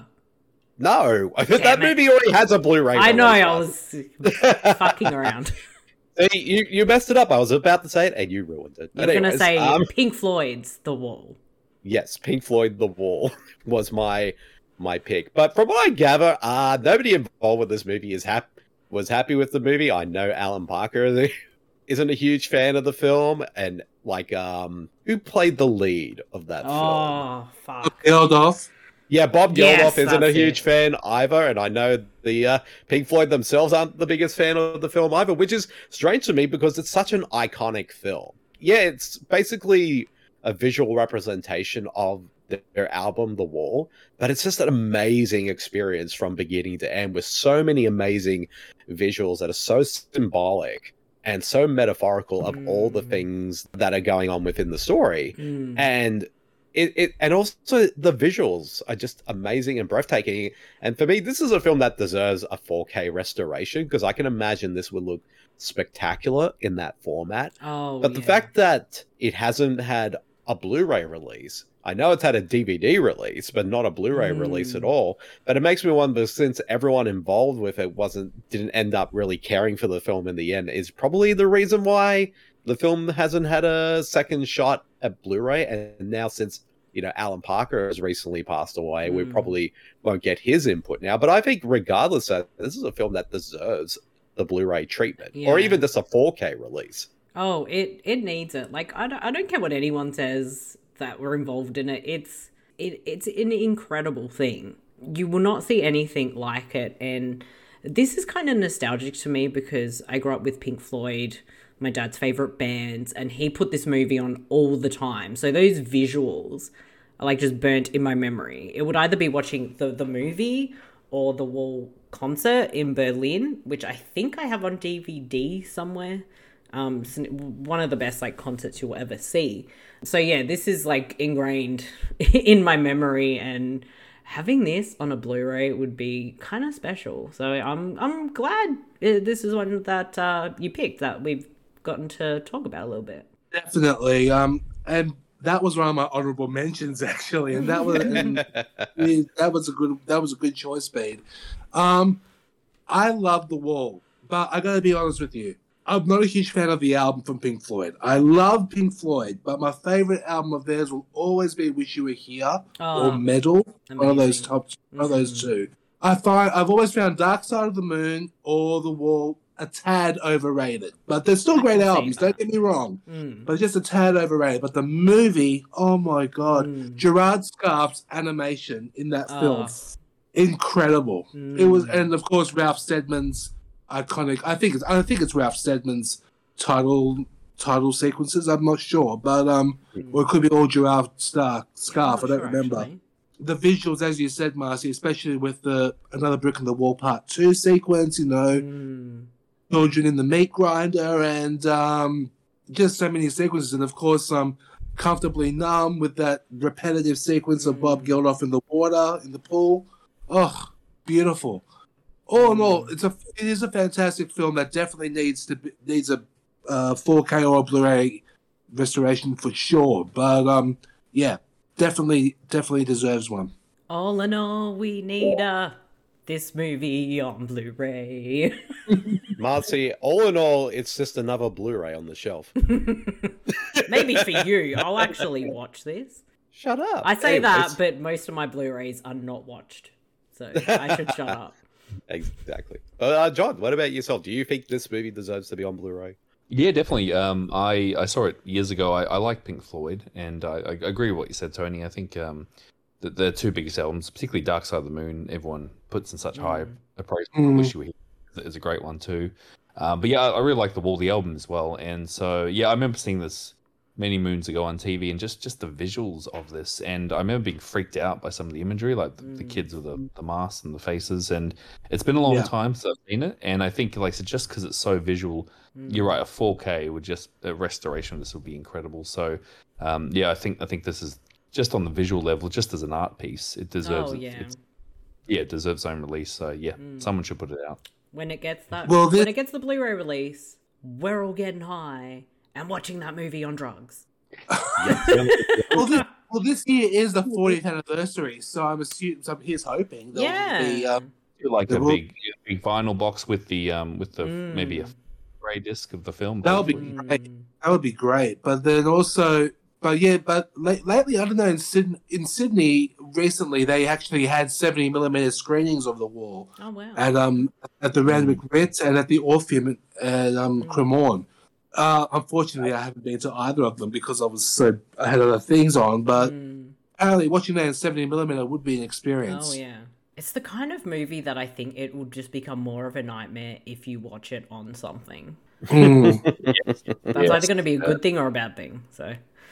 No, that Damn it. movie already has a Blu-ray. I know, release, I Mark. was fucking around. See, you, you messed it up. I was about to say it, and you ruined it. You're But gonna anyways, say um, Pink Floyd's The Wall. yes, Pink Floyd, The Wall was my my pick. But from what I gather, uh, nobody involved with this movie is hap- was happy with the movie. I know Alan Parker is- isn't a huge fan of the film, and like, um, who played the lead of that film? Oh, fuck. Geldof. Yeah, Bob Yes, Geldof isn't a that's huge it. fan either, and I know the uh, Pink Floyd themselves aren't the biggest fan of the film either, which is strange to me because it's such an iconic film. Yeah, it's basically a visual representation of their album, The Wall, but it's just an amazing experience from beginning to end with so many amazing visuals that are so symbolic and so metaphorical of all the Mm. things that are going on within the story. Mm. And it, it and also the visuals are just amazing and breathtaking. And for me, this is a film that deserves a four K restoration because I can imagine this would look spectacular in that format. Oh, But the yeah. fact that it hasn't had a Blu-ray release, I know it's had a D V D release, but not a Blu-ray Mm. release at all. But it makes me wonder, since everyone involved with it wasn't didn't end up really caring for the film in the end, is probably the reason why the film hasn't had a second shot at Blu-ray. And now, since you know Alan Parker has recently passed away, we Mm. probably won't get his input now. But I think, regardless, of, this is a film that deserves the Blu-ray treatment, or Yeah. even just a four K release. Oh, it it needs it. Like I don't, I don't care what anyone says that were involved in it. It's it it's an incredible thing. you will not see anything like it. And this is kind of nostalgic to me because I grew up with Pink Floyd, my dad's favorite bands, and he put this movie on all the time. So those visuals are like just burnt in my memory. It would either be watching the, the movie or the Wall concert in Berlin, which I think I have on D V D somewhere. Um, it's one of the best like concerts you'll ever see. So yeah, this is like ingrained in my memory, and having this on a Blu-ray would be kind of special. So I'm I'm glad this is one that uh, you picked that we've gotten to talk about a little bit. Definitely. Um, and that was one of my honorable mentions actually, and that was and that was a good that was a good choice, Bede. Um, I love The Wall, but I gotta be honest with you. I'm not a huge fan of the album from Pink Floyd. I love Pink Floyd, but my favorite album of theirs will always be "Wish You Were Here" Oh, or "Metal." amazing. One of those top, one of those two. I find I've always found "Dark Side of the Moon" or "The Wall" a tad overrated, but they're still I great can see albums. that. Don't get me wrong, Mm. but just a tad overrated. But the movie, oh my god, Mm. Gerard Scarf's animation in that film, Oh. incredible. It was, Mm. and of course Ralph Steadman's iconic. I think it's I think it's Ralph Steadman's title title sequences. I'm not sure, but um, or it could be all Gerard Stark Scarf. I'm I not don't sure, remember. actually. The visuals, as you said, Marcy, especially with the Another Brick in the Wall Part Two sequence. You know, Mm. children in the meat grinder, and um, just so many sequences, and of course, um, Comfortably Numb with that repetitive sequence of Bob Geldof in the water in the pool. Oh, beautiful! All in all, it's a it is a fantastic film that definitely needs to be, needs a uh, four K or a Blu-ray restoration for sure. But um, yeah, definitely definitely deserves one. All in all, we need uh, this movie on Blu-ray. Marcy, all in all, it's just another Blu-ray on the shelf. Maybe for you, I'll actually watch this. Shut up. I say Anyways. that, but most of my Blu-rays are not watched, so I should shut up. Exactly. Uh, John, what about yourself? Do you think this movie deserves to be on Blu-ray? Yeah, definitely. Um, I, I saw it years ago. I, I like Pink Floyd, and I, I agree with what you said, Tony. I think um, the, the two biggest albums, particularly Dark Side of the Moon, everyone puts in such high praise. Mm. Wish You Were Here is a great one too. Um, but yeah, I, I really like the Wall, the album as well. And so yeah, I remember seeing this many moons ago on T V, and just, just the visuals of this. And I remember being freaked out by some of the imagery, like the, the kids with the, the masks and the faces. And it's been a long Yeah. time since I've seen it. And I think, like I said, just because it's so visual, you're right, a four K would just, a restoration of this would be incredible. So um, yeah, I think I think this is just on the visual level, just as an art piece, it deserves Oh, it. yeah. It's, yeah, it deserves its own release. So yeah, someone should put it out. When it gets that, Well, this- when it gets the Blu-ray release, we're all getting high and watching that movie on drugs. well, this, well, this year is the fortieth anniversary, so I'm assuming. So here's hoping there Yeah. will be. Um, Like There a will- big big vinyl box with the um with the Mm. maybe a grey disc of the film. That would be hopefully. great. That would be great. But then also, but yeah, but la- lately, I don't know, in Sydney, in Sydney recently, they actually had seventy millimeter screenings of The Wall Oh wow! at um at the Randwick Ritz and at the Orpheum at um Cremorne. Uh, unfortunately, I haven't been to either of them because I was so I had other things on. But Mm. apparently, watching that in seventy millimeter would be an experience. Oh yeah. It's the kind of movie that I think it will just become more of a nightmare if you watch it on something. Mm. That's either going to be a good thing or a bad thing. So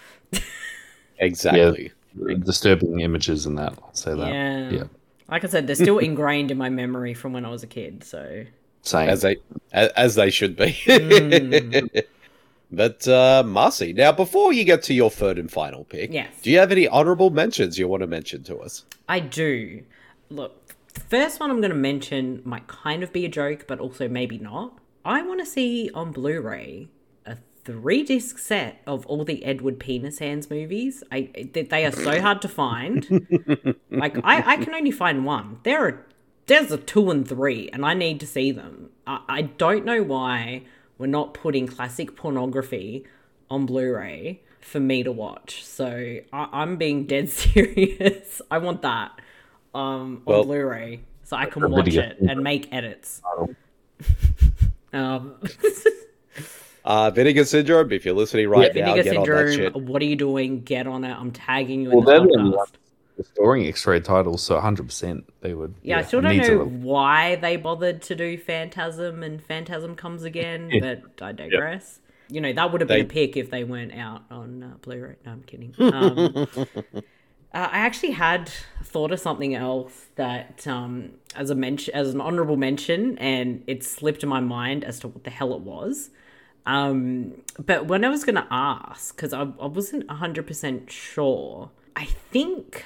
Exactly. Disturbing images and that. I'll say that. yeah. Yeah. Like I said, they're still ingrained in my memory from when I was a kid. So Same. As they as, as they should be. Mm. But uh, Marcy, now before you get to your third and final pick, Yes. do you have any honourable mentions you want to mention to us? I do. Look, the first one I'm going to mention might kind of be a joke, but also maybe not. I want to see on Blu-ray a three-disc set of all the Edward Penis Hands movies. I they are so hard to find. Like I, I can only find one. There are there's a two and three, and I need to see them. I, I don't know why we're not putting classic pornography on Blu-ray for me to watch. So I, I'm being dead serious. I want that um, on Well- Blu-ray so I can watch video. it and make edits. um, Uh, Vinegar Syndrome, if you're listening right yeah, now, Vinegar get on that shit. Syndrome, what are you doing? Get on it. I'm tagging you Well, in the they're the only podcast. ones- restoring X-ray titles, so one hundred percent they would. Yeah, I still it don't needs a know re- why they bothered to do Phantasm and Phantasm Comes Again, Yeah. but I digress. You know, that would have They- been a pick if they weren't out on uh, Blu-ray. No, I'm kidding. Um, uh, I actually had thought of something else that, um, as a mention, as an honorable mention, and it slipped my mind as to what the hell it was. Um, but when I was going to ask, because I, I wasn't one hundred percent sure, I think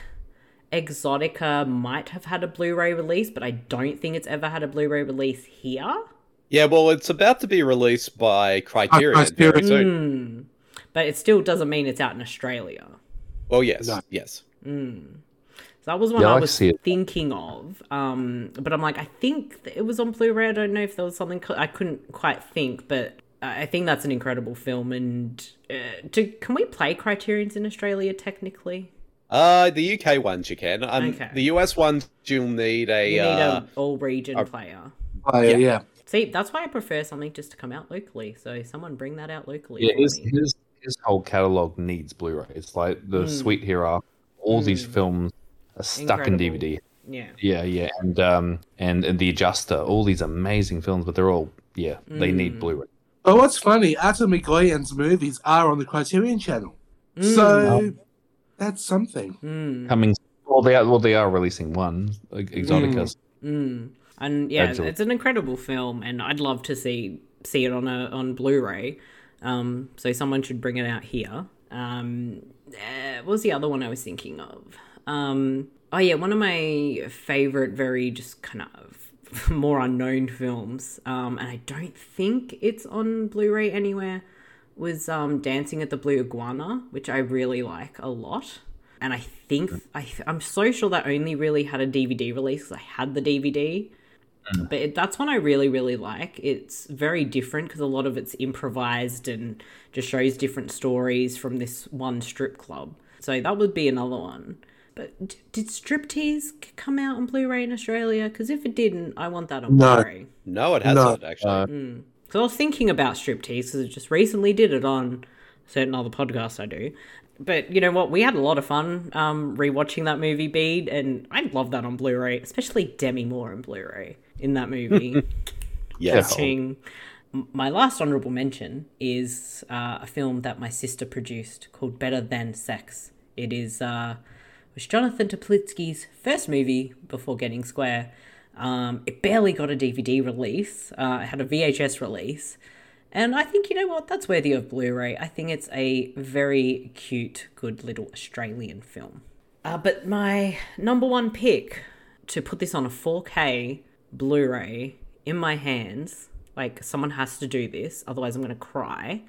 Exotica might have had a Blu-ray release, but I don't think it's ever had a Blu-ray release here. Yeah, well, it's about to be released by Criterion Uh, Criterion. very soon. Mm. But it still doesn't mean it's out in Australia. Well, yes, No. yes. Mm. So that was one Yeah, I I like was to see it. thinking of. Um, but I'm like, I think that it was on Blu-ray. I don't know if there was something co- I couldn't quite think, but I think that's an incredible film. And uh, do, can we play Criterions in Australia technically? Uh, the U K ones you can. Um, Okay. The U S ones you'll need a. You need uh, an all-region a- player. Oh, yeah. yeah. See, that's why I prefer something just to come out locally. So someone bring that out locally Yeah, for his, me. his his whole catalog needs Blu-ray. It's like the Mm. Sweet Hero. All these Mm. films are stuck in D V D. Yeah. Yeah, yeah, and um and, and the Adjuster. All these amazing films, but they're all yeah they need Mm. Blu-ray. But what's funny, Atom Goyen's movies are on the Criterion channel. Mm. So that's something. Mm. Coming. Well, they are well they are releasing one like Exoticas. Mm. And yeah, Excellent. it's an incredible film, and I'd love to see see it on a on Blu-ray. Um, so someone should bring it out here. Um, uh, what was the other one I was thinking of? Um, oh yeah, one of my favorite, very just kind of more unknown films, um, and I don't think it's on Blu-ray anywhere, was um, Dancing at the Blue Iguana, which I really like a lot. And I think, I, I'm so sure that only really had a D V D release because I had the D V D. But it, that's one I really, really like. It's very different because a lot of it's improvised and just shows different stories from this one strip club. So that would be another one. But d- did Striptease c- come out on Blu-ray in Australia? Because if it didn't, I want that on No. Blu-ray. No, it hasn't No. actually. Uh, Mm. So I was thinking about Striptease because I just recently did it on certain other podcasts I do. But you know what? We had a lot of fun um, rewatching that movie, Bede, and I love that on Blu-ray, especially Demi Moore on Blu-ray in that movie. Yes. Ching. M- My last honorable mention is uh, a film that my sister produced called Better Than Sex. It is uh, was Jonathan Toplitsky's first movie before getting Square. Um, it barely got a D V D release. Uh, it had a V H S release. And I think, you know what, that's worthy of Blu-ray. I think it's a very cute, good little Australian film. Uh, but my number one pick to put this on a four K Blu-ray in my hands, like someone has to do this, otherwise I'm going to cry.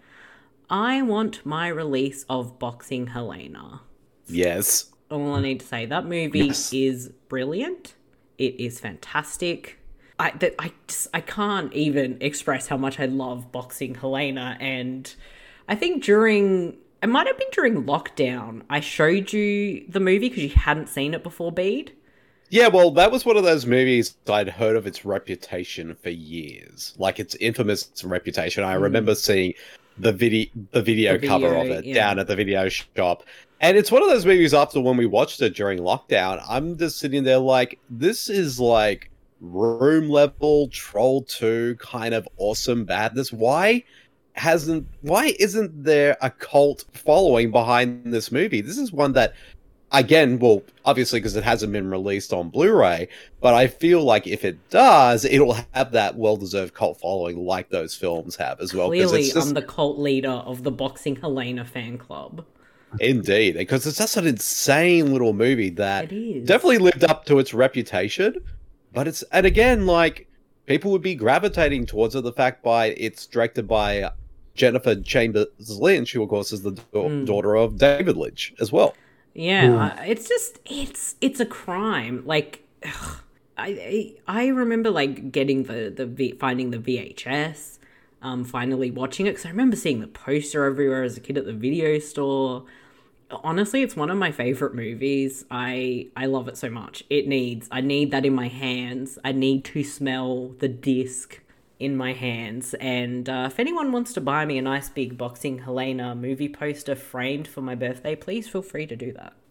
I want my release of Boxing Helena. Yes. All I need to say, that movie Yes. is brilliant. It is fantastic. I that I just I can't even express how much I love Boxing Helena, and I think during it might have been during lockdown I showed you the movie because you hadn't seen it before, Bede. Yeah, well, that was one of those movies I'd heard of its reputation for years. Like its infamous reputation. I remember seeing the video the video The cover video, of it yeah. down at the video shop. And it's one of those movies after when we watched it during lockdown, I'm just sitting there like, this is like room level Troll two kind of awesome badness. Why hasn't why isn't there a cult following behind this movie? This is one that, again, well, obviously because it hasn't been released on Blu-ray, but I feel like if it does, it'll have that well-deserved cult following like those films have as well. 'cause Clearly, it's just, I'm the cult leader of the Boxing Helena fan club. indeed, because it's just an insane little movie that It is. definitely lived up to its reputation. But it's, and again, like, people would be gravitating towards it, the fact by it's directed by Jennifer Chambers Lynch, who of course is the da- Mm. daughter of David Lynch as well. Yeah, I, it's just it's it's a crime. Like, ugh, I I I remember like getting the the v, finding the V H S, um, finally watching it because I remember seeing the poster everywhere as a kid at the video store. Honestly, it's one of my favorite movies. I I love it so much. It needs I need that in my hands. I need to smell the disc in my hands. And uh, if anyone wants to buy me a nice big Boxing Helena movie poster framed for my birthday, please feel free to do that.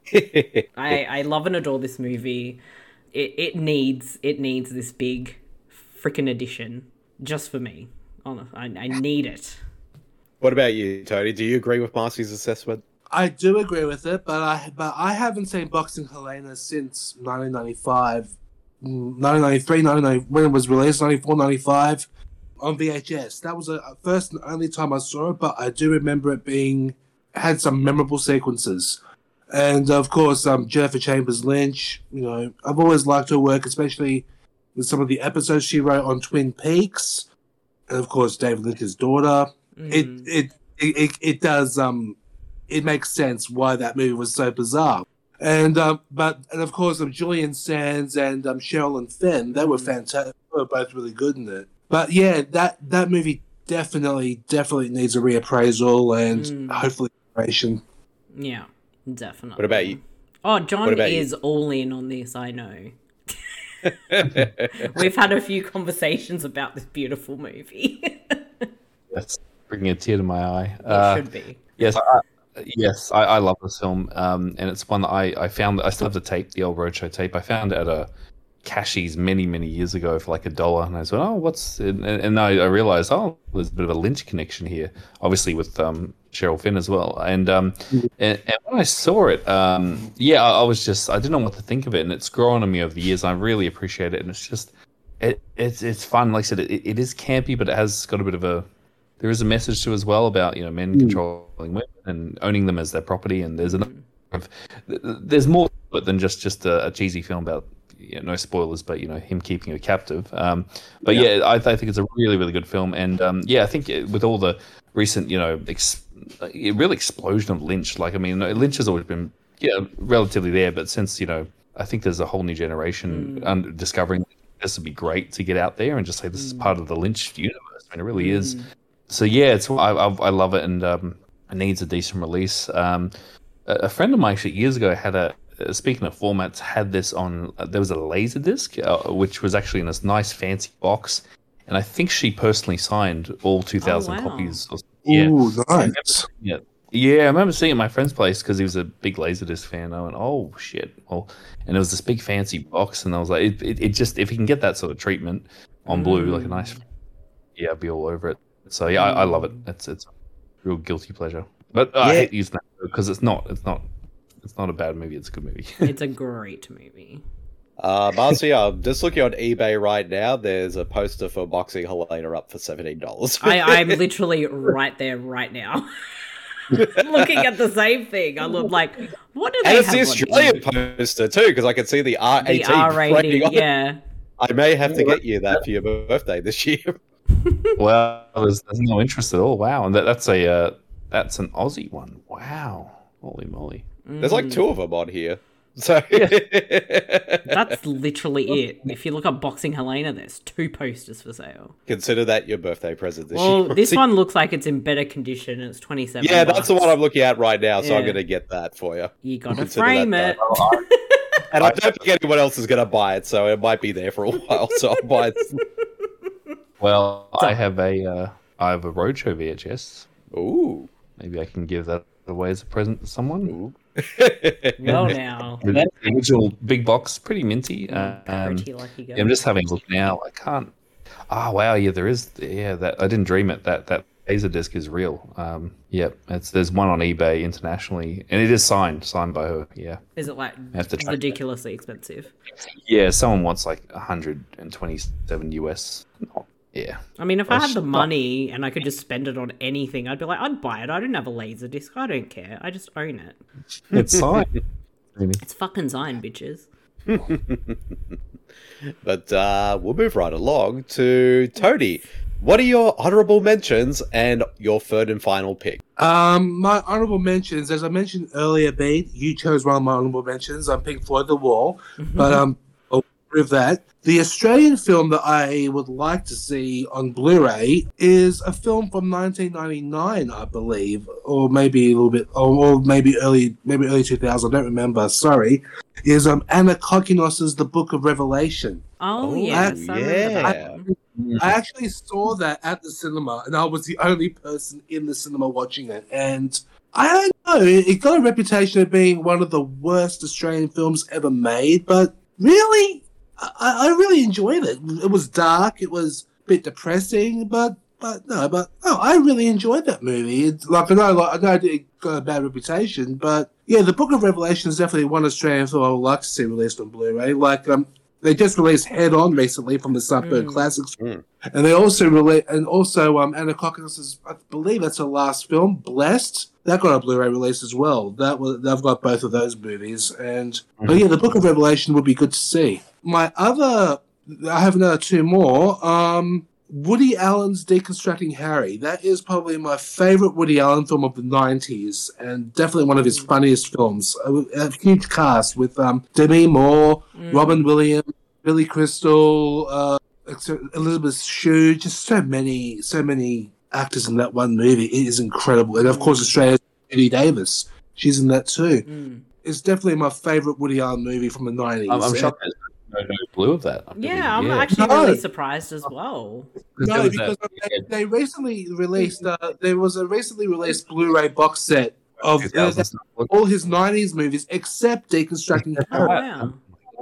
I, I love and adore this movie. It it needs it needs this big freaking edition just for me. Oh, I, I need it. What about you, Tony? Do you agree with Marcy's assessment? I do agree with it, but I but I haven't seen Boxing Helena since nineteen ninety-five, nineteen ninety-three, nineteen ninety when it was released, ninety-four, ninety-five on V H S. That was the first and only time I saw it, but I do remember it being had some memorable sequences. And of course, um, Jennifer Chambers Lynch. You know, I've always liked her work, especially with some of the episodes she wrote on Twin Peaks, and of course, David Lynch's daughter. Mm. It, it it it it does um, it makes sense why that movie was so bizarre. And um, but and of course, um, Julian Sands and um, Sherilyn Fenn, they were fantastic. They were both really good in it. But yeah, that that movie definitely definitely needs a reappraisal and Mm. hopefully creation. Yeah, definitely. What about you? Oh, John What about is you? all in on this, I know. We've had a few conversations about this beautiful movie. That's bringing a tear to my eye. It Uh, should be. Yes, I, yes, I, I love this film, um, and it's one that I, I found. I still have the tape, the old Roadshow tape. I found it at a Cashies many, many years ago for like a dollar, and I said, "Oh, what's?" And, and I, I realized, oh, there's a bit of a Lynch connection here, obviously with um, Cheryl Finn as well. And um, and, and when I saw it, um, yeah, I, I was just I didn't know what to think of it, and it's grown on me over the years. And I really appreciate it, and it's just it it's it's fun. Like I said, it, it is campy, but it has got a bit of a there is a message to it as well about, you know, men controlling women and owning them as their property. And there's enough of, there's more to it than just just a, a cheesy film about, you know, no spoilers, but, you know, him keeping her captive. Um, but yeah, yeah I, I think it's a really, really good film. And um, yeah, I think it, with all the recent, you know, ex- a real explosion of Lynch, like, I mean, Lynch has always been, yeah, relatively there, but since, you know, I think there's a whole new generation Mm. under, discovering this would be great to get out there and just say this is part of the Lynch universe. I mean, it really is. Mm. So yeah, it's I, I, I love it, and um, it needs a decent release. Um, a, a friend of mine actually years ago had a. Uh, speaking of formats, had this on. Uh, there was a Laserdisc, uh, which was actually in this nice fancy box, and I think she personally signed all two thousand Oh, wow. copies. Or, yeah, Ooh, nice. yeah, yeah. I remember seeing it at my friend's place because he was a big Laserdisc fan. I went, oh shit! Well, and it was this big fancy box, and I was like, it, it, it just if you can get that sort of treatment on blue, like a nice, yeah, I'd be all over it. So yeah, I, I love it. It's it's a real guilty pleasure. But uh, I Yeah. hate using that because it's not it's not it's not a bad movie. It's a good movie. It's a great movie. Uh, Marcy, I'm just looking on eBay right now. There's a poster for Boxing Helena up for seventeen dollars. I, I'm literally right there right now. Looking at the same thing. I'm like, what do they And it's have the on Australian poster too, because I can see the R here? eighteen The R rating rating, on it. yeah. I may have to get you that for your birthday this year. Well, there's, there's no interest at all. Wow, and that, that's a uh, that's an Aussie one. Wow, holy moly! There's like two of them on here. So That's literally it. If you look up Boxing Helena, there's two posters for sale. consider that your birthday present this Well, year. this one looks like it's in better condition and it's twenty-seven Yeah, that's the bucks. one I'm looking at right now, so I'm Yeah. going to get that for you. You gotta Consider frame that it. And I don't think anyone else is going to buy it, so it might be there for a while. So I'll buy it. Well, I have a uh, I have a Roadshow V H S. Ooh. Maybe I can give that away as a present to someone. Ooh. Well, now. The original big box, pretty minty. Um, Pretty lucky guy. yeah, I'm just having a look now. I can't. Ah, wow. Yeah, there is. Yeah, that I didn't dream it. That that Laserdisc is real. Um, yep. It's there's one on eBay internationally, and it is signed, signed by her. Yeah. Is it like have to track ridiculously expensive? Yeah. Someone wants like one hundred twenty-seven U S. Oh, yeah. I mean, if I had the That's- money and I could just spend it on anything, I'd be like, I'd buy it. I don't have a laser disc. I don't care. I just own it. It's signed. It's fucking Zion, bitches. But uh, we'll move right along to Tony. What are your honorable mentions and your third and final pick? Um, my honorable mentions, as I mentioned earlier, Bede, you chose one of my honorable mentions. I'm Pink Floyd, The Wall, but um, I'll prove that. The Australian film that I would like to see on Blu-ray is a film from nineteen ninety-nine, I believe, or maybe a little bit, or, or maybe early, maybe early two thousand. I don't remember. Sorry. Is um Anna Kokinos's The Book of Revelation. Oh, Oh, yes. I remember yeah. that one. I actually saw that at the cinema, and I was the only person in the cinema watching it. And I don't know. It, it got a reputation of being one of the worst Australian films ever made, but really, I, I really enjoyed it. It was dark. It was a bit depressing, but but no, but oh, I really enjoyed that movie. It's like I know, like, I know it got a bad reputation, but yeah, the Book of Revelation is definitely one Australian film I would like to see released on Blu-ray. Like um, they just released Head On recently from the Sunburn Mm. Classics, Mm. and they also release and also um, Anna Kockas's, I believe that's her last film, Blessed. That got a Blu-ray release as well. That was they've got both of those movies, and but yeah, the Book of Revelation would be good to see. My other, I have another two more. Um, Woody Allen's Deconstructing Harry. That is probably my favorite Woody Allen film of the nineties, and definitely one of his funniest films. A, a huge cast with um, Demi Moore, Mm. Robin Williams, Billy Crystal, uh, Elizabeth Shue. Just so many, so many actors in that one movie. It is incredible, and of course, Australia's Judy Davis. She's in that too. Mm. It's definitely my favorite Woody Allen movie from the nineties. I'm, I'm shocked there's no, no blue of that. I'm Yeah, I'm really- actually No. really surprised as well. There No, was because that- they, they recently released. Uh, there was a recently released Blu-ray box set of uh, two thousand. all his nineties movies except Deconstructing Oh, Harry. wow.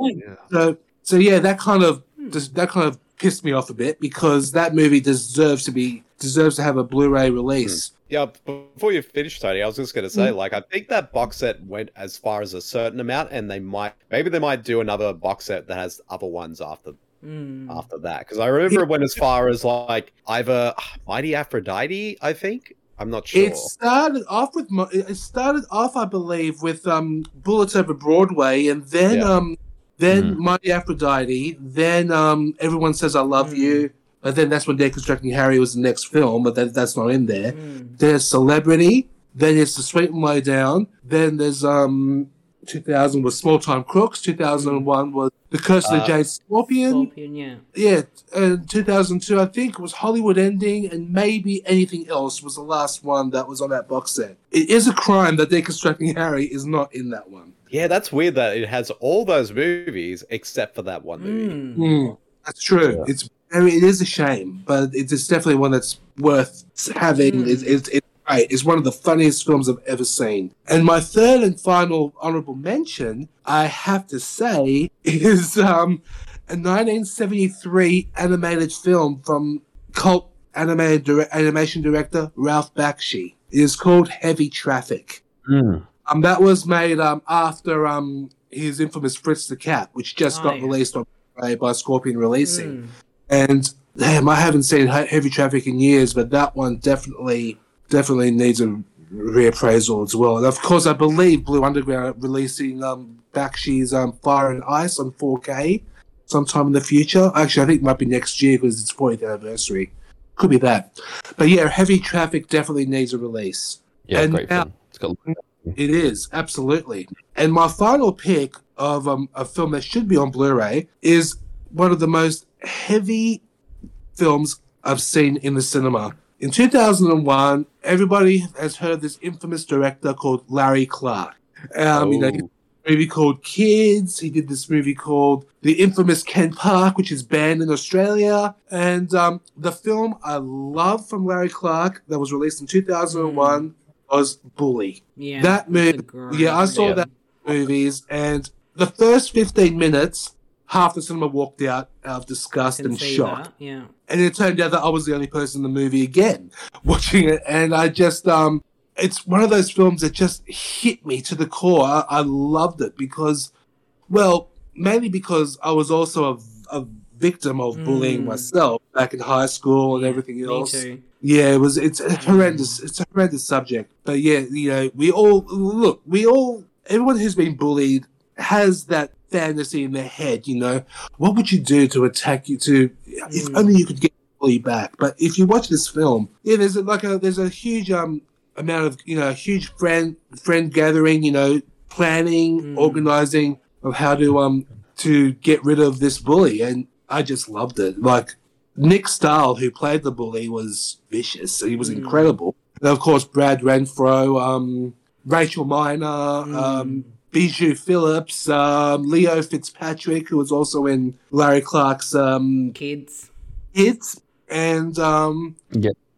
So, so yeah, that kind of just, that kind of pissed me off a bit because that movie deserves to be deserves to have a Blu-ray release. Yeah, before you finish, Tony, I was just going to say, like, I think that box set went as far as a certain amount, and they might, maybe they might do another box set that has other ones after Mm. after that. Because I remember it went as far as, like, either Mighty Aphrodite, I think? I'm not sure. It started off with mo- it started off, I believe, with um, Bullets Over Broadway, and then Yeah. um, then Mm. Mighty Aphrodite, then um, Everyone Says I Love Mm. You, but then that's when Deconstructing Harry was the next film, but that, that's not in there. Mm. There's Celebrity, then there's The Sweet and Low Down, then there's um, two thousand was Small Time Crooks, two thousand one was The Curse of the Uh, Jade Scorpion, Scorpion, yeah. yeah, and two thousand two, I think, was Hollywood Ending, and maybe Anything Else was the last one that was on that box set. It is a crime that Deconstructing Harry is not in that one. Yeah, that's weird that it has all those movies except for that one movie. Mm. Mm, that's true. It's very, it is a shame, but it's it's definitely one that's worth having. Mm. It's, it's, it's great. It's one of the funniest films I've ever seen. And my third and final honorable mention, I have to say, is um, a nineteen seventy-three animated film from cult animated dire- animation director Ralph Bakshi. It is called Heavy Traffic. Mm. Um, that was made um, after um, his infamous Fritz the Cat, which just Oh, got yeah. released on Blu-ray by Scorpion Releasing. Mm. And damn, I haven't seen He- Heavy Traffic in years, but that one definitely, definitely needs a reappraisal as well. And of course, I believe Blue Underground are releasing um, Bakshi's um, Fire and Ice on four K sometime in the future. Actually, I think it might be next year because it's fortieth anniversary. Could be that. But yeah, Heavy Traffic definitely needs a release. Yeah, And great now- film. It's got It is, absolutely. And my final pick of um, a film that should be on Blu-ray is one of the most heavy films I've seen in the cinema. In two thousand one, everybody has heard of this infamous director called Larry Clark. Um, You know, he did a movie called Kids. He did this movie called The Infamous Ken Park, which is banned in Australia. And um, the film I love from Larry Clark that was released in two thousand one was Bully. Yeah. That it's a movie, great yeah, I saw movie. that movies, and the first fifteen minutes, half the cinema walked out out of disgust Can and see shock. that, yeah. And it turned out that I was the only person in the movie again watching it, and I just, um, it's one of those films that just hit me to the core. I, I loved it because, well, mainly because I was also a, a victim of bullying Mm. myself back in high school and everything Me else. too. Yeah, it was. It's a horrendous. It's a horrendous subject. But yeah, you know, we all look. We all. Everyone who's been bullied has that fantasy in their head. You know, what would you do to attack you? To if Mm. only you could get bullied back. But if you watch this film, yeah, there's a, like a there's a huge um amount of you know a huge friend friend gathering. You know, planning, Mm. organizing of how to um to get rid of this bully, and I just loved it. Like. Nick Stahl, who played the bully, was vicious. He was Mm. incredible. And of course, Brad Renfro, um, Rachel Miner, um, Bijou Phillips, um, Leo Fitzpatrick, who was also in Larry Clark's um, Kids. Kids, and um, Yeah.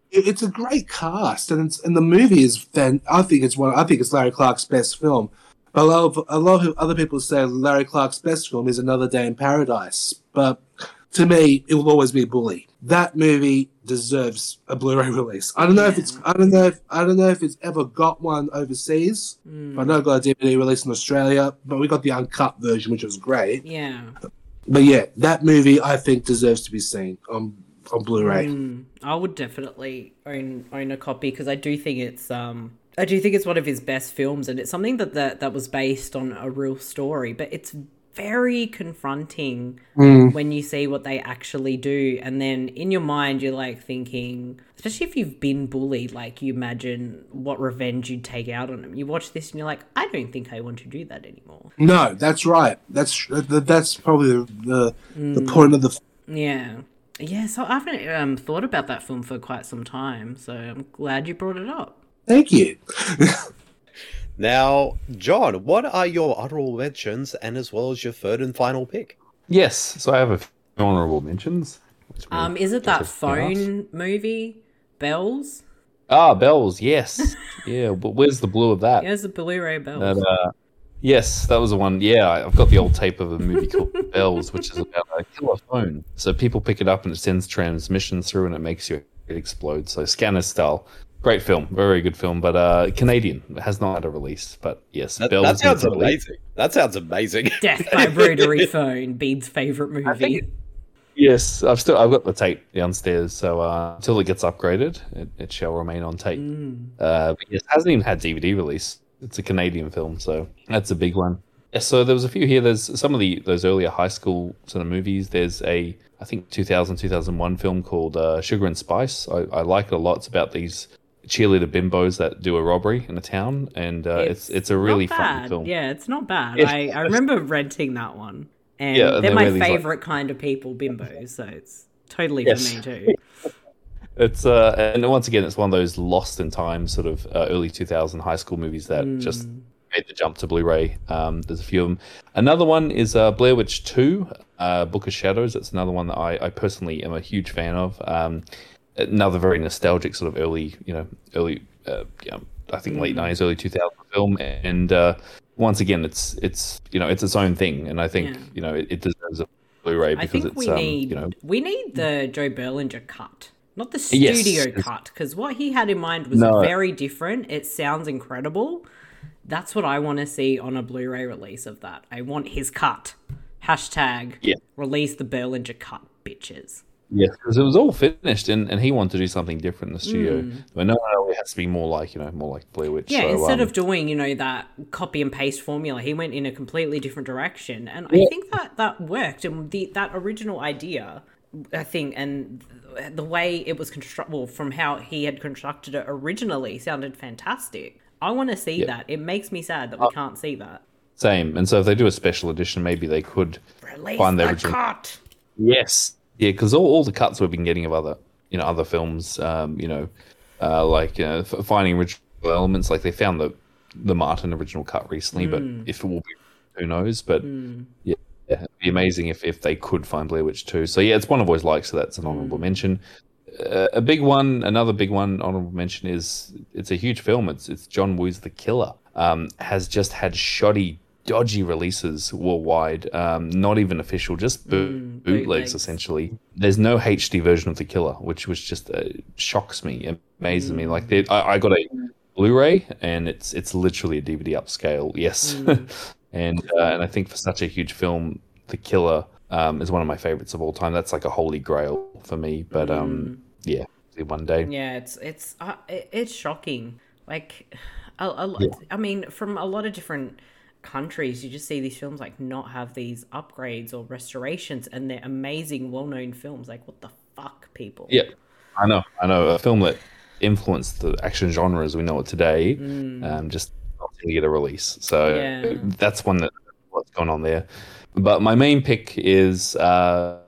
it- it's a great cast, and it's, and the movie is fan. I think it's one. I think it's Larry Clark's best film. But a lot of a lot of other people say Larry Clark's best film is Another Day in Paradise. But to me, it will always be Bully. That movie deserves a Blu-ray release. I don't know if it's I don't know if I don't know if it's ever got one overseas. Mm. I know it got a D V D release in Australia, but we got the uncut version, which was great. Yeah. But yeah, that movie I think deserves to be seen on on Blu-ray. Mm, I would definitely own own a copy because I do think it's um I do think it's one of his best films, and it's something that that, that was based on a real story, but it's very confronting Mm. when you see what they actually do, and then in your mind you're like thinking, especially if you've been bullied, like you imagine what revenge you'd take out on them. You watch this and you're like, I don't think I want to do that anymore. No, that's right. That's that's probably the the, Mm. the point of the. Yeah. Yeah, so I haven't um, thought about that film for quite some time, so I'm glad you brought it up. Thank you. Now, John, what are your honorable mentions and as well as your third and final pick? Yes, so I have a few honorable mentions. which we Um, is it just that have to ask. phone movie, Bells? Ah, Bells, yes. Yeah, but where's the blue of that? Yeah, it's the Blu-ray Bells. That, uh, yes, that was the one. Yeah, I've got the old tape of a movie called Bells, which is about a killer phone. So people pick it up and it sends transmissions through and it makes your head explode. So Scanner style. Great film, very good film, but uh, Canadian. It has not had a release, but yes, That, Bells that sounds needs a release. amazing. That sounds amazing. Death by Rotary Phone, Bede's favourite movie. Yes, I've still I've got the tape downstairs, so uh, until it gets upgraded, it, it shall remain on tape. Mm. Uh, but yes, it hasn't even had D V D release. It's a Canadian film, so that's a big one. Yeah, so there was a few here. There's some of the those earlier high school sort of movies. There's a I think two thousand, two thousand one film called uh, Sugar and Spice. I, I like it a lot. It's about these cheerleader bimbos that do a robbery in a town, and uh, it's, it's it's a really not fun bad. film. Yeah, it's not bad. It's- I, I remember renting that one. And Yeah, they're they're my really like- favourite kind of people, bimbos, so it's totally Yes. for me too. It's uh, and once again, it's one of those lost in time sort of uh, early two thousand high school movies that just made the jump to Blu-ray. Um, there's a few of them. Another one is uh, Blair Witch two, uh, Book of Shadows. That's another one that I, I personally am a huge fan of. Um, another very nostalgic sort of early, you know, early, uh, you know, I think late nineties, early two thousand film, and uh, once again, it's it's you know it's its own thing, and I think Yeah. you know it, it deserves a Blu-ray I because think it's we um, need you know we need the Joe Berlinger cut, not the Yes. studio cut, because what he had in mind was No. very different. It sounds incredible. That's what I want to see on a Blu-ray release of that. I want his cut. Hashtag Yeah. release the Berlinger cut, bitches. Yes, because it was all finished, and, and he wanted to do something different in the studio. Mm. But no, no, it has to be more like you know, more like Blair Witch. Yeah, so, instead um, of doing, you know, that copy and paste formula, he went in a completely different direction. And I Yeah. think that that worked. And the that original idea, I think, and the way it was constructed, well, from how he had constructed it originally, sounded fantastic. I want to see Yeah. that. It makes me sad that we can't see that. same, and so if they do a special edition, maybe they could Release find the the original. cut. Yes, yeah, because all, all the cuts we've been getting of other you know other films, um, you know, uh, like you know, f- finding original elements. Like they found the the Martin original cut recently, but if it will be, who knows? But yeah, yeah, it'd be amazing if, if they could find Blair Witch too. So yeah, it's one I've always liked, so that's an honorable mention. Uh, a big one, another big one, honorable mention is it's a huge film. It's it's John Woo's The Killer. Um, has just had shoddy, dodgy releases worldwide. Um, not even official, just bo- Mm, bootlegs bootlegs. essentially. There's no H D version of The Killer, which which just uh, shocks me, amazes me. Like they, I, I got a Blu-ray, and it's it's literally a D V D upscale. Yes, and uh, and I think for such a huge film, The Killer um, is one of my favorites of all time. That's like a holy grail for me. But um, yeah, one day. Yeah, it's it's uh, it- it's shocking. Like, a, a, I mean, from a lot of different countries, you just see these films like not have these upgrades or restorations, and they're amazing, well-known films. Like, what the fuck, people? Yeah, I know, I know. A film that influenced the action genre as we know it today, um, just not to get a release. So Yeah. that's one that what's going on there. But my main pick is, uh,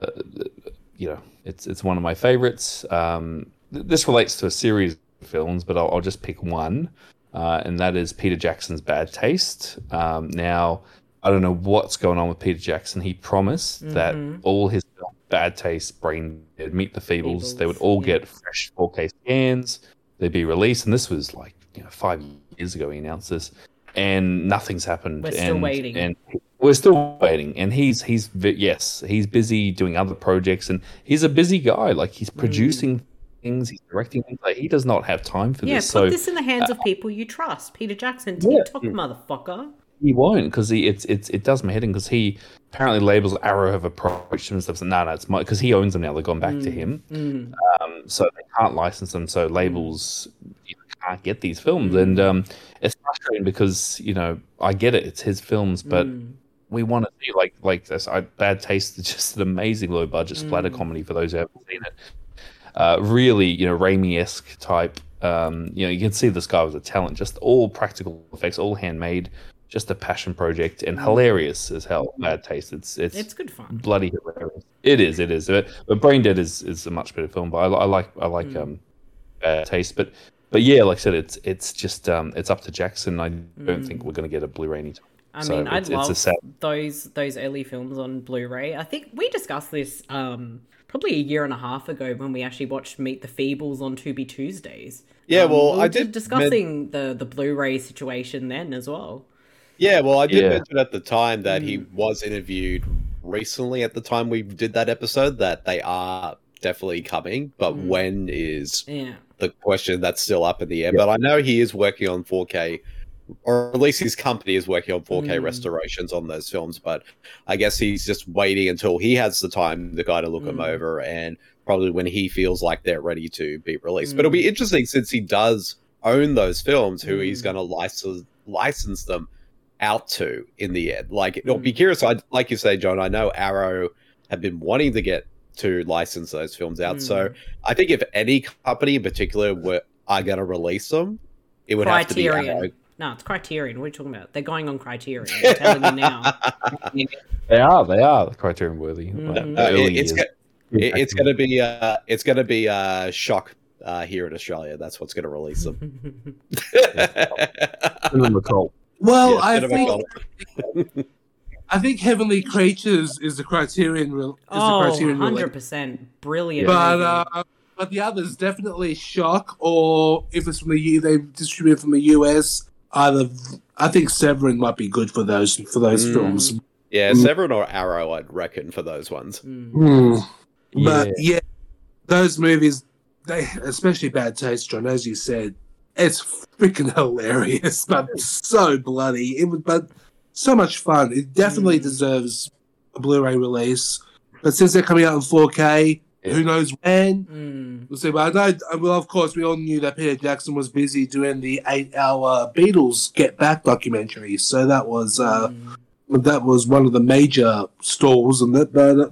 you know, it's it's one of my favorites. Um, th- this relates to a series of films, but I'll, I'll just pick one, uh, and that is Peter Jackson's Bad Taste. Um, now, I don't know what's going on with Peter Jackson. He promised that all his films Bad Taste, Brain Dead, Meet the Feebles, Feebles, they would all yeah. get fresh four K scans. They'd be released, and this was like you know five years ago he announced this, and nothing's happened. We're still and, waiting. and we're still waiting. And he's he's vi- yes, he's busy doing other projects, and he's a busy guy. Like he's producing things, he's directing things. Like he does not have time for Yeah, this. put So this in the hands of people you trust. Peter Jackson, Yeah. TikTok motherfucker. he won't because he it's it's it does my head in because he apparently labels Arrow have approached him and stuff. So no, no, it's my because he owns them now. They've gone back to him, Mm. um, so they can't license them. So labels you know, can't get these films, and um, it's frustrating because you know I get it, it's his films, but Mm. we want to see like like this. I, Bad Taste is just an amazing low budget splatter Mm. comedy for those who haven't seen it. Uh, really, you know, Raimi-esque type. Um, you know, you can see this guy was a talent. Just all practical effects, all handmade. Just a passion project and hilarious as hell. Bad Taste. It's it's, It's good fun. bloody hilarious. It is. It is. But, but Brain Dead is, is a much better film. But I, I like I like Mm. um, Bad Taste. But but yeah, like I said, it's it's just um, it's up to Jackson. I don't think we're going to get a Blu-ray anytime. I So mean, I it's- it's a love sad- those those early films on Blu-ray. I think we discussed this um, probably a year and a half ago when we actually watched Meet the Feebles on Tubi Tuesdays. Yeah, Um, well, we were I did discussing the the Blu-ray situation then as well. Yeah, well, I did Yeah. mention at the time that he was interviewed recently at the time we did that episode that they are definitely coming, but Mm. when is Yeah. the question that's still up in the air. But I know he is working on four K, or at least his company is working on four K Mm. restorations on those films, but I guess he's just waiting until he has the time, the guy to look them Mm. over, and probably when he feels like they're ready to be released. But it'll Mm. be interesting since he does own those films, who he's Mm. going to license license them out to in the end. Like, it'll be Mm. curious. I, like you say, John, I know Arrow have been wanting to get to license those films out. So Mm. I think if any company in particular were are going to release them, it would have to be Arrow. Criterion. No, it's Criterion. What are you talking about? They're going on Criterion. I'm telling you now. They are. They are Criterion worthy. Mm. Like, No, Uh, early it, it's years. go- it, it's going to be uh, it's going to be uh, shock uh, here in Australia. That's what's going to release them. Cinema cult. Well, Yeah, I Cinema think Cult. I think Heavenly Creatures is the Criterion real is the Oh, Criterion one release. hundred percent. Brilliant. But movie. uh, but the others definitely Shock, or if it's from the U, they distribute from the U S. Either I think Severin might be good for those for those Mm. films. Yeah, Mm. Severin or Arrow, I'd reckon, for those ones. Mm. Hmm. Yeah. But yeah, those movies, they especially Bad Taste, John, as you said, it's freaking hilarious, but so bloody. It was, but so much fun. It definitely Mm. deserves a Blu-ray release. But since they're coming out in four K, Yeah. who knows when? Mm. We'll see. But I know, well, of course, we all knew that Peter Jackson was busy doing the eight-hour Beatles Get Back documentary, so that was uh, Mm. that was one of the major stalls and that, that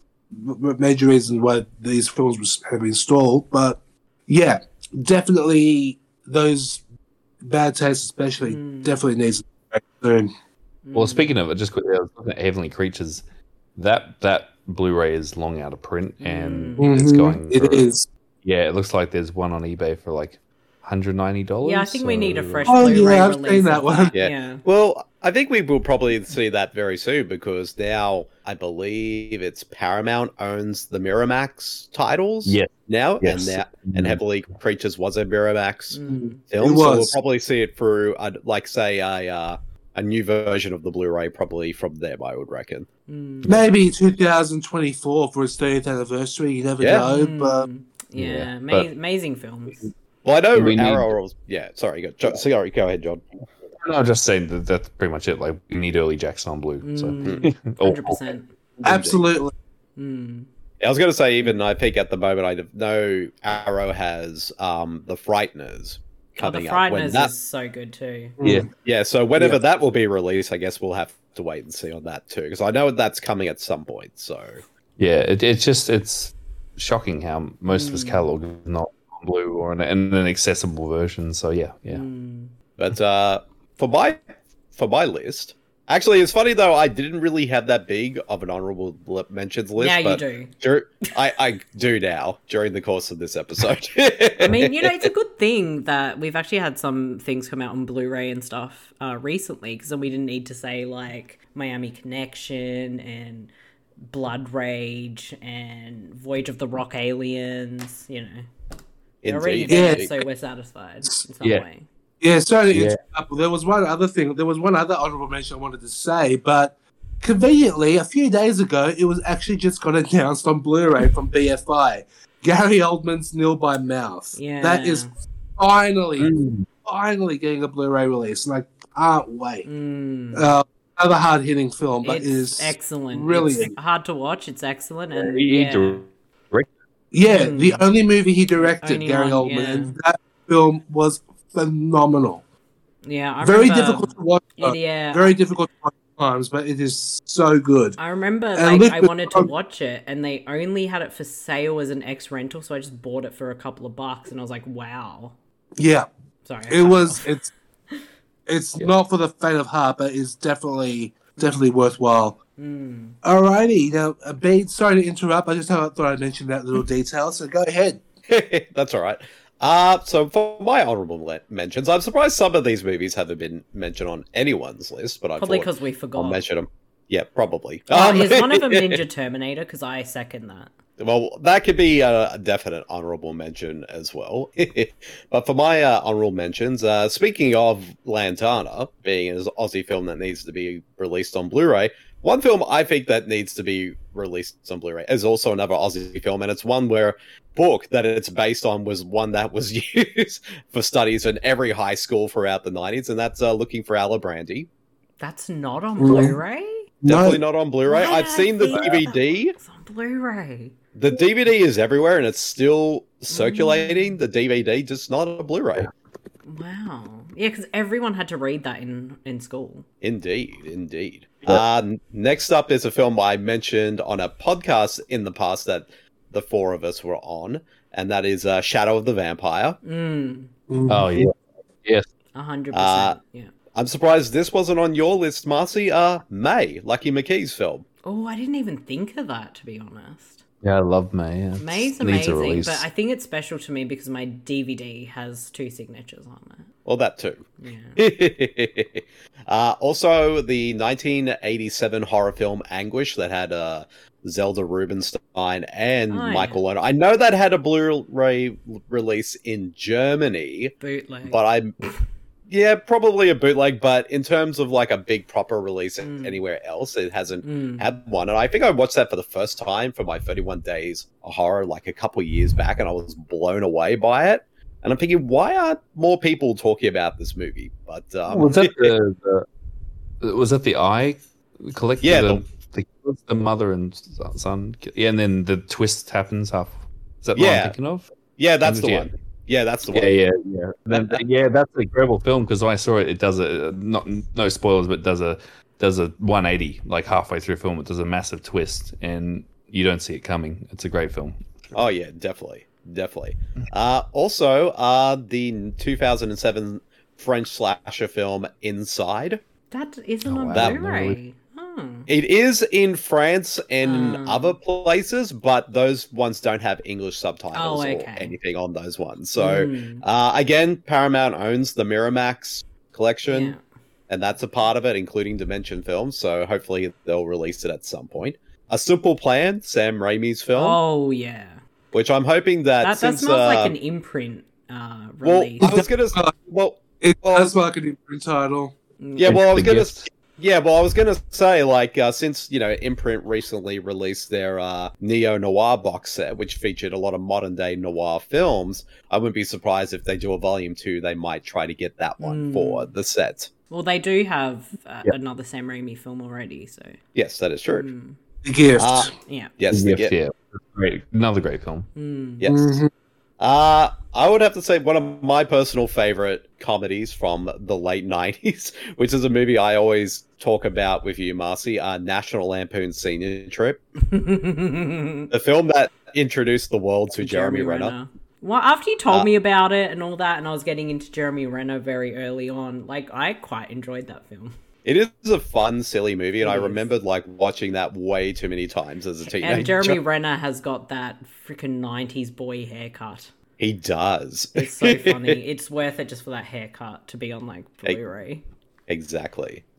major reasons why these films was, have been stalled. But yeah, definitely those Bad Taste, especially, Mm. definitely needs to be back soon. Well, speaking of it, just quickly, I was looking at Heavenly Creatures. That that Blu-ray is long out of print, and it's Mhm. going. It for- is. Yeah, it looks like there's one on eBay for like one hundred ninety dollars. Yeah, I think we need a fresh Oh, Blu-ray yeah, I've release. seen that of one. Yeah. yeah. Well, I think we will probably see that very soon because now I believe it's Paramount owns the Miramax titles. Yeah. Now Yes. and now and Heavenly Creatures was a Miramax Mm. film, It so we'll was. probably see it through, uh, like say a uh, a new version of the Blu-ray probably from them. I would reckon. Mm. Maybe two thousand twenty-four for its thirtieth anniversary. You never Yeah. know, but Mm. yeah, Yeah, ama- but- amazing films. Well, I know We need- Arrow. Was, yeah, sorry, go, Jo- sorry, go ahead, John. No, I'm just saying that that's pretty much it. Like, we need early Jackson on Blue. So, Mm. Or- Hundred percent. absolutely. Mm. I was going to say, even I think at the moment, I know Arrow has um, the Frighteners Oh, the coming up. When Frighteners that, is so good too. yeah, yeah, so whenever Yeah. that will be released, I guess we'll have to wait and see on that too, because I know that's coming at some point. So yeah. It, it's just it's shocking how most of his Mm. catalog is not on Blue or in, in an accessible version. So yeah, yeah. Mm. but uh, for my for my list, actually, it's funny though. I didn't really have that big of an honorable li- mentions list. Now you but do. dur- I I do now during the course of this episode. I mean, you know, it's a good thing that we've actually had some things come out on Blu-ray and stuff uh, recently, because then we didn't need to say like Miami Connection and Blood Rage and Voyage of the Rock Aliens, you know. They're already Indeed. there, Yeah. so we're satisfied in some Yeah. way. Yeah, sorry to Yeah. interrupt. There was one other thing. There was one other honorable mention I wanted to say, but conveniently, a few days ago, it was actually just got announced on Blu-ray from B F I. Gary Oldman's Nil by Mouth. Yeah. That is finally, Mm. finally getting a Blu-ray release, and I can't wait. Mm. Uh, another hard-hitting film, but It's it is excellent. brilliant. It's hard to watch. It's excellent. And He yeah. direct- Yeah, Mm. the only movie he directed, Only Gary one, Oldman, yeah. and that film was phenomenal. yeah, I Very remember, difficult to watch. Yeah, though. yeah. Very difficult to watch at times, but it is so good. I remember, And like, I Elizabeth wanted to Moss- watch it, and they only had it for sale as an X rental, so I just bought it for a couple of bucks, and I was like, "Wow!" Yeah, Sorry, I it cut you was. off. It's it's not for the faint of heart, but it's definitely definitely worthwhile. Mm. Alrighty, now, uh, Bede, sorry to interrupt. I just thought I'd mention that little detail, so go ahead. That's all right. Uh, so for my honorable le- mentions, I'm surprised some of these movies haven't been mentioned on anyone's list, but I Probably thought because we I'll forgot. mention them. Yeah, probably. Oh, Um, is one of them Ninja Terminator? Because I second that. Well, that could be a definite honorable mention as well. But for my uh, honorable mentions, uh, speaking of Lantana being an Aussie film that needs to be released on Blu-ray, one film I think that needs to be released on Blu-ray is also another Aussie film, and it's one where book that it's based on was one that was used for studies in every high school throughout the nineties, and that's uh, Looking for Alabrandy. That's not on Mm. Blu-ray. Definitely No, not on Blu-ray. Why I've did I seen the think D V D. It's on Blu-ray. The D V D is everywhere, and it's still circulating. The D V D, just not a Blu-ray. Wow. Yeah, because everyone had to read that in in school. Indeed, indeed. Uh, n- next up is a film I mentioned on a podcast in the past that the four of us were on, and that is uh, Shadow of the Vampire. Mm. Oh yeah, yes. A hundred Uh, percent. Yeah. I'm surprised this wasn't on your list, Marcy. Uh, May, Lucky McKee's film. Oh, I didn't even think of that, to be honest. Yeah, I love May. Yeah. May's Needs a amazing, release. but I think it's special to me because my D V D has two signatures on it. Well, that too. Yeah. uh, also, the nineteen eighty-seven horror film Anguish that had uh, Zelda Rubinstein and Oh, Michael Lerner. I know that had a Blu-ray release in Germany, Bootleg. but I, yeah, probably a bootleg. But in terms of like a big proper release Mm. anywhere else, it hasn't Mm. had one. And I think I watched that for the first time for my thirty-one Days of Horror like a couple years back, and I was blown away by it. And I'm thinking, why aren't more people talking about this movie? But um, was that the, the was that the Eye collective? Yeah, the, the, the mother and son. Yeah, and then the twist happens. Half. Is that the one Yeah. I'm thinking of? yeah, that's the Yeah. one. Yeah, that's the one. Yeah, yeah, yeah. Then, yeah, that's an incredible film because I saw it. It does a not no spoilers, but does a does a one eighty like halfway through the film. It does a massive twist, and you don't see it coming. It's a great film. Oh yeah, definitely, definitely. Uh, also, uh, the two thousand seven French slasher film Inside. That isn't Oh, on wow. That Blu-ray. Oh. It is in France and Hmm. other places, but those ones don't have English subtitles Oh, or okay. anything on those ones. So Mm. uh, again, Paramount owns the Miramax collection. Yeah. And that's a part of it, including Dimension Films. So hopefully they'll release it at some point. A Simple Plan, Sam Raimi's film, Oh yeah. which I'm hoping that, That, that since smells uh, like an imprint uh, well, release. I was gonna well, It Well, does like an imprint title. yeah, well, I was The gonna Gift. yeah, well, I was gonna say like uh, since you know Imprint recently released their uh, Neo Noir box set, which featured a lot of modern day noir films, I wouldn't be surprised if they do a volume two. They might try to get that one Mm. for the set. Well, they do have uh, Yep. another Sam Raimi film already, so Yes, that is true. mm, The Gift. Uh, yeah. yes, The the Gift, Gift. yeah, great, another great film. Mm. Yes. Mhm. Uh, I would have to say one of my personal favorite comedies from the late nineties, which is a movie I always talk about with you, Marcy, uh, National Lampoon Senior Trip. The film that introduced the world to Jeremy, Renner. Well, after you told Uh, me about it and all that, and I was getting into Jeremy Renner very early on, like I quite enjoyed that film. It is a fun, silly movie, and It I is. remembered like watching that way too many times as a teenager. And Jeremy Renner has got that freaking nineties boy haircut. He does. It's so funny. It's worth it just for that haircut to be on like Hey. Blu-ray. Exactly.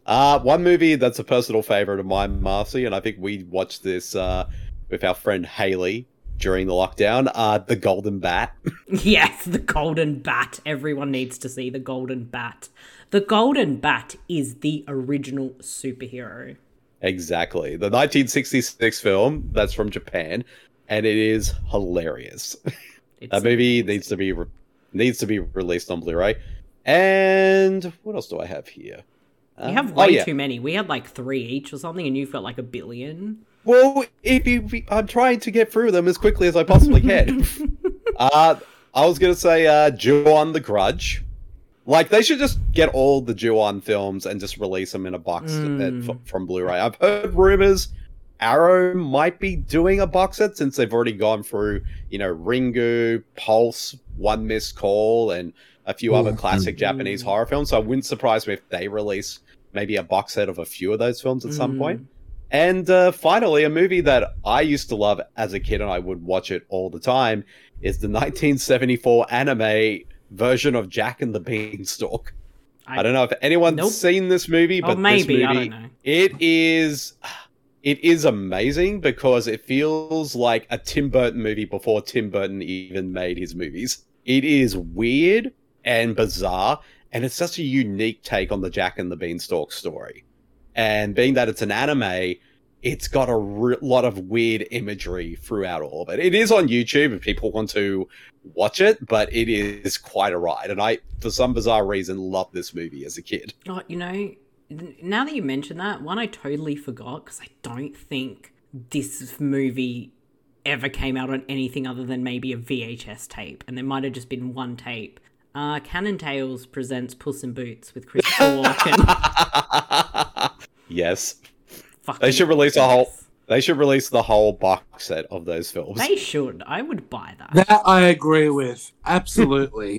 Uh, one movie that's a personal favorite of mine, Marcy, and I think we watched this uh, with our friend Haley during the lockdown, uh, The Golden Bat. Yes, The Golden Bat. Everyone needs to see The Golden Bat. The Golden Bat is the original superhero. Exactly. The nineteen sixty-six film that's from Japan, and it is hilarious. It's That movie amazing. needs to be re- needs to be released on Blu-ray. And what else do I have here? You Uh, have oh, way yeah. too many. We had like three each or something, and you've got like a billion. Well, if you, I'm trying to get through them as quickly as I possibly can. uh, I was gonna say uh, Ju-on the Grudge. Like, they should just get all the Ju-on films and just release them in a box Mm. uh, f- from Blu-ray. I've heard rumors Arrow might be doing a box set since they've already gone through, you know, Ringu, Pulse, One Missed Call, and a few other Mm. classic Japanese horror films. So it wouldn't surprise me if they release maybe a box set of a few of those films at some Mm. point. And uh, finally, a movie that I used to love as a kid and I would watch it all the time is the nineteen seventy-four anime version of Jack and the Beanstalk. I, don't know if anyone's Nope. seen this movie, Oh, but maybe, this I movie, don't know. it is it is amazing because it feels like a Tim Burton movie before Tim Burton even made his movies. It is weird and bizarre, and it's such a unique take on the Jack and the Beanstalk story. And being that it's an anime, it's got a re- lot of weird imagery throughout all of it. It is on YouTube if people want to watch it, but it is quite a ride. And I, for some bizarre reason, loved this movie as a kid. Oh, you know, now that you mention that, one I totally forgot because I don't think this movie ever came out on anything other than maybe a V H S tape, and there might have just been one tape. Uh, Cannon Tales presents Puss in Boots with Christopher Walken. Yes. Fucking They should release a whole yes. they should release the whole box set of those films. They should. I would buy that. That I agree with. Absolutely.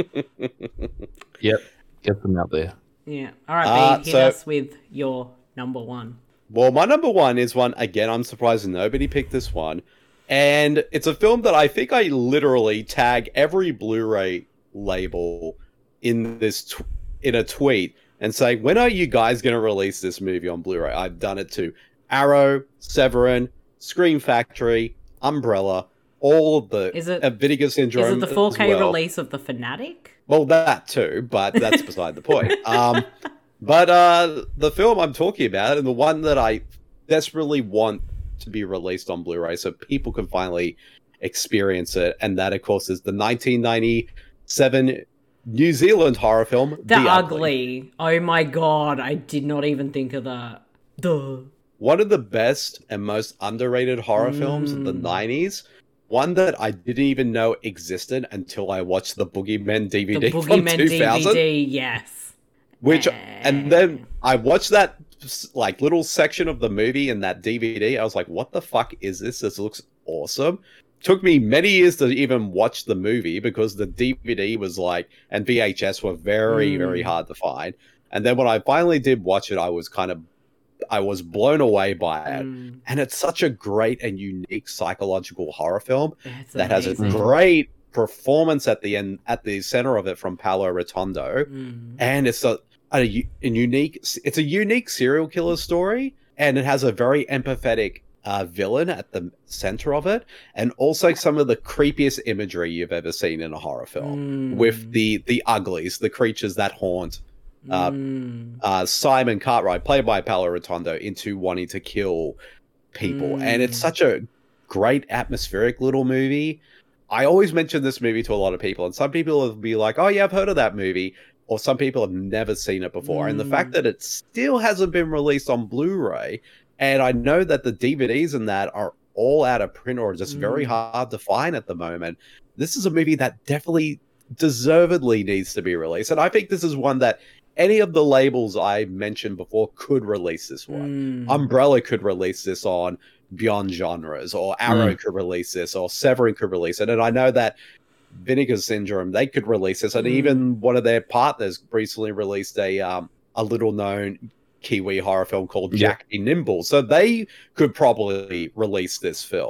Yep, get them out there. Yeah. All right, Uh, B, hit so- us with your number one. Well, my number one is one, again, I'm surprised nobody picked this one. And it's a film that I think I literally tag every Blu-ray label in this tw- in a tweet and say, when are you guys going to release this movie on Blu-ray? I've done it to Arrow, Severin, Scream Factory, Umbrella, all of the Is it- uh, Vinegar Syndrome. Is it the four K as well. release of The Fanatic? Well, that too, but that's beside the point. Um, but uh, the film I'm talking about, and the one that I desperately want to be released on Blu-ray so people can finally experience it, and that, of course, is the nineteen ninety-seven New Zealand horror film, The, The, Ugly. Oh my god, I did not even think of that. Duh. One of the best and most underrated horror films of the Mm. nineties. One that I didn't even know existed until I watched the Boogeymen D V The D from Boogeyman two thousand. D V D, yes. Which, Eh. and then I watched that like little section of the movie in that D V D. I was like, what the fuck is this? This looks awesome. Took me many years to even watch the movie because the D V D was like, and V H S were very, Mm. very hard to find. And then when I finally did watch it, I was kind of, I was blown away by it. Mm, And it's such a great and unique psychological horror film it's that has a amazing. great performance at the end, at the center of it from Paolo Rotondo. Mm. And it's a, a, u- a unique, it's a unique serial killer story, and it has a very empathetic uh, villain at the center of it, and also some of the creepiest imagery you've ever seen in a horror film, Mm. with the the uglies, the creatures that haunt uh, Mm. uh, Simon Cartwright, played by Paolo Rotondo, into wanting to kill people. And it's Mm. such a great atmospheric little movie. I always mention this movie to a lot of people, and some people will be like, oh yeah, I've heard of that movie, or some people have never seen it before. And the Mm. fact that it still hasn't been released on Blu-ray, and I know that the D V Ds in that are all out of print or just very Mm. hard to find at the moment, this is a movie that definitely deservedly needs to be released. And I think this is one that any of the labels I mentioned before could release this one. Mm. Umbrella could release this on Beyond Genres, or Arrow Mm. could release this, or Severin could release it. And I know that Vinegar Syndrome, they could release this, and Mm. even one of their partners recently released a um, a little known Kiwi horror film called Yeah. Jack Be Nimble. So they could probably release this film.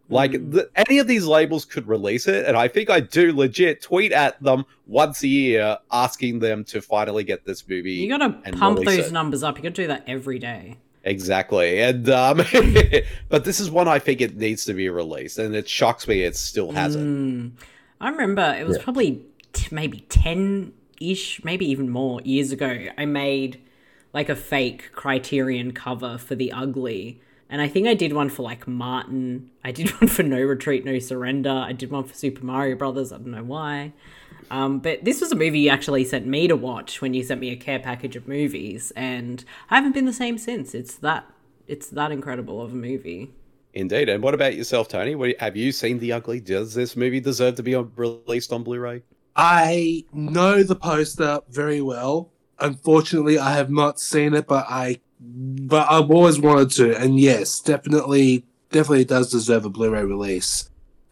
Like, Mm. the, any of these labels could release it, and I think I do legit tweet at them once a year asking them to finally get this movie. You gotta and pump release those it. numbers up. You gotta do that every day. Exactly. And um but this is one I think it needs to be released, and it shocks me it still hasn't. Mm. I remember it was probably t- maybe ten-ish, maybe even more years ago, I made like a fake Criterion cover for The Ugly. And I think I did one for like Martin. I did one for No Retreat, No Surrender. I did one for Super Mario Brothers. I don't know why. Um, but this was a movie you actually sent me to watch when you sent me a care package of movies, and I haven't been the same since. It's that it's that incredible of a movie. Indeed. And what about yourself, Tony? What, have you seen The Ugly? Does this movie deserve to be on, released on Blu-ray? I know the poster very well. Unfortunately, I have not seen it, but I but I've always wanted to. And yes, definitely, definitely does deserve a Blu-ray release.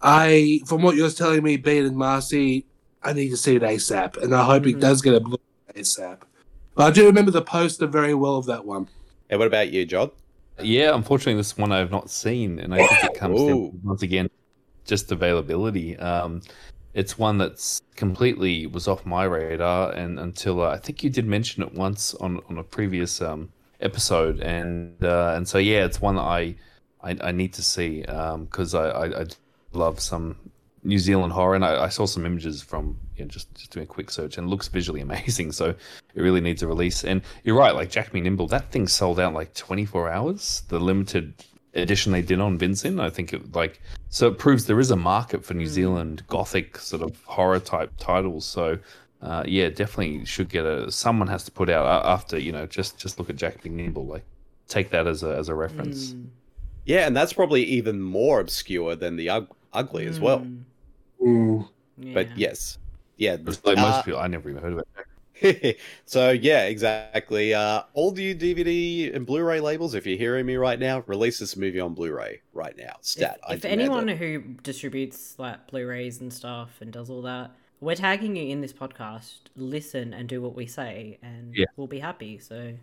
I, from what you're telling me, Bean and Marcy, I need to see it ASAP, and I hope Mhm. it does get a Blu-ray ASAP. But I do remember the poster very well of that one. And what about you, John? Yeah, unfortunately, this one I have not seen, and I think it comes Ooh. down once again just availability. Um, it's one that's completely was off my radar, and until uh, I think you did mention it once on, on a previous um, episode, and uh, and so yeah, it's one that I I, I need to see because I, I I love some New Zealand horror, and I, I saw some images from you know, just just doing a quick search, and it looks visually amazing. So it really needs a release. And you're right, like Jack McNimble, that thing sold out in like twenty-four hours. The limited edition they did on Vincent, I think it like so it proves there is a market for New Zealand gothic sort of horror type titles. So uh, yeah, definitely should get a. Someone has to put out uh, after you know just just look at Jack McNimble, like take that as a as a reference. Mm. Yeah, and that's probably even more obscure than The Ug- Ugly as well. Mm. Mm. Yeah. But yes. Yeah. It's like most uh, people, I never even heard of it. so yeah, exactly. Uh, all you D V D and Blu-ray labels, if you're hearing me right now, release this movie on Blu-ray right now. Stat. I If, if demand anyone it. who distributes like Blu-rays and stuff and does all that, we're tagging you in this podcast. Listen and do what we say, and Yeah. we'll be happy. So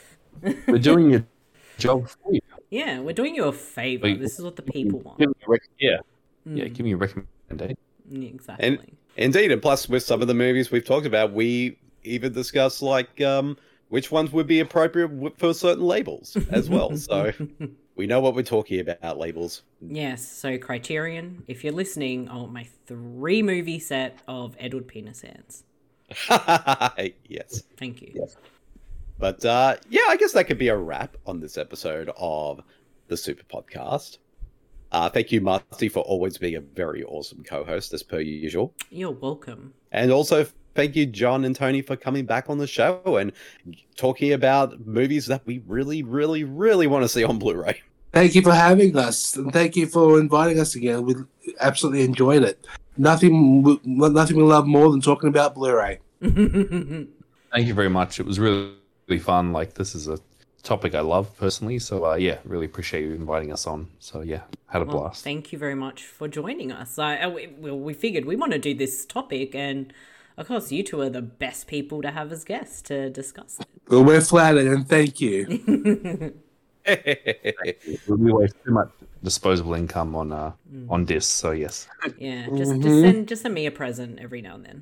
We're doing your job for you. yeah, we're doing you a favor. Wait, This is what the people want. Give me a rec- yeah, yeah, Mm, give me a recommendation. exactly. Indeed, and plus with some of the movies we've talked about, we even discuss like um, which ones would be appropriate w- for certain labels as well. So we know what we're talking about, labels. Yes, so Criterion, if you're listening, I want my three movie set of Edward Penis Hands. Yes. Thank you. Yes. But uh, yeah, I guess that could be a wrap on this episode of the Super Podcast. Uh, thank you, Marty, for always being a very awesome co-host, as per usual. You're welcome. And also, thank you, John and Tony, for coming back on the show and talking about movies that we really, really, really want to see on Blu-ray. Thank you for having us, and thank you for inviting us again. We absolutely enjoyed it. Nothing, nothing we love more than talking about Blu-ray. Thank you very much. It was really, really fun. Like this is a topic I love personally. So uh, yeah, really appreciate you inviting us on. So yeah, had a Well, blast. thank you very much for joining us. I, uh, we, well, we figured we want to do this topic, and of course, you two are the best people to have as guests to discuss it. Well, we're flattered, and thank you. We waste too much disposable income on uh, on discs. So yes. Yeah, just, Mhm. just send just send me a present every now and then.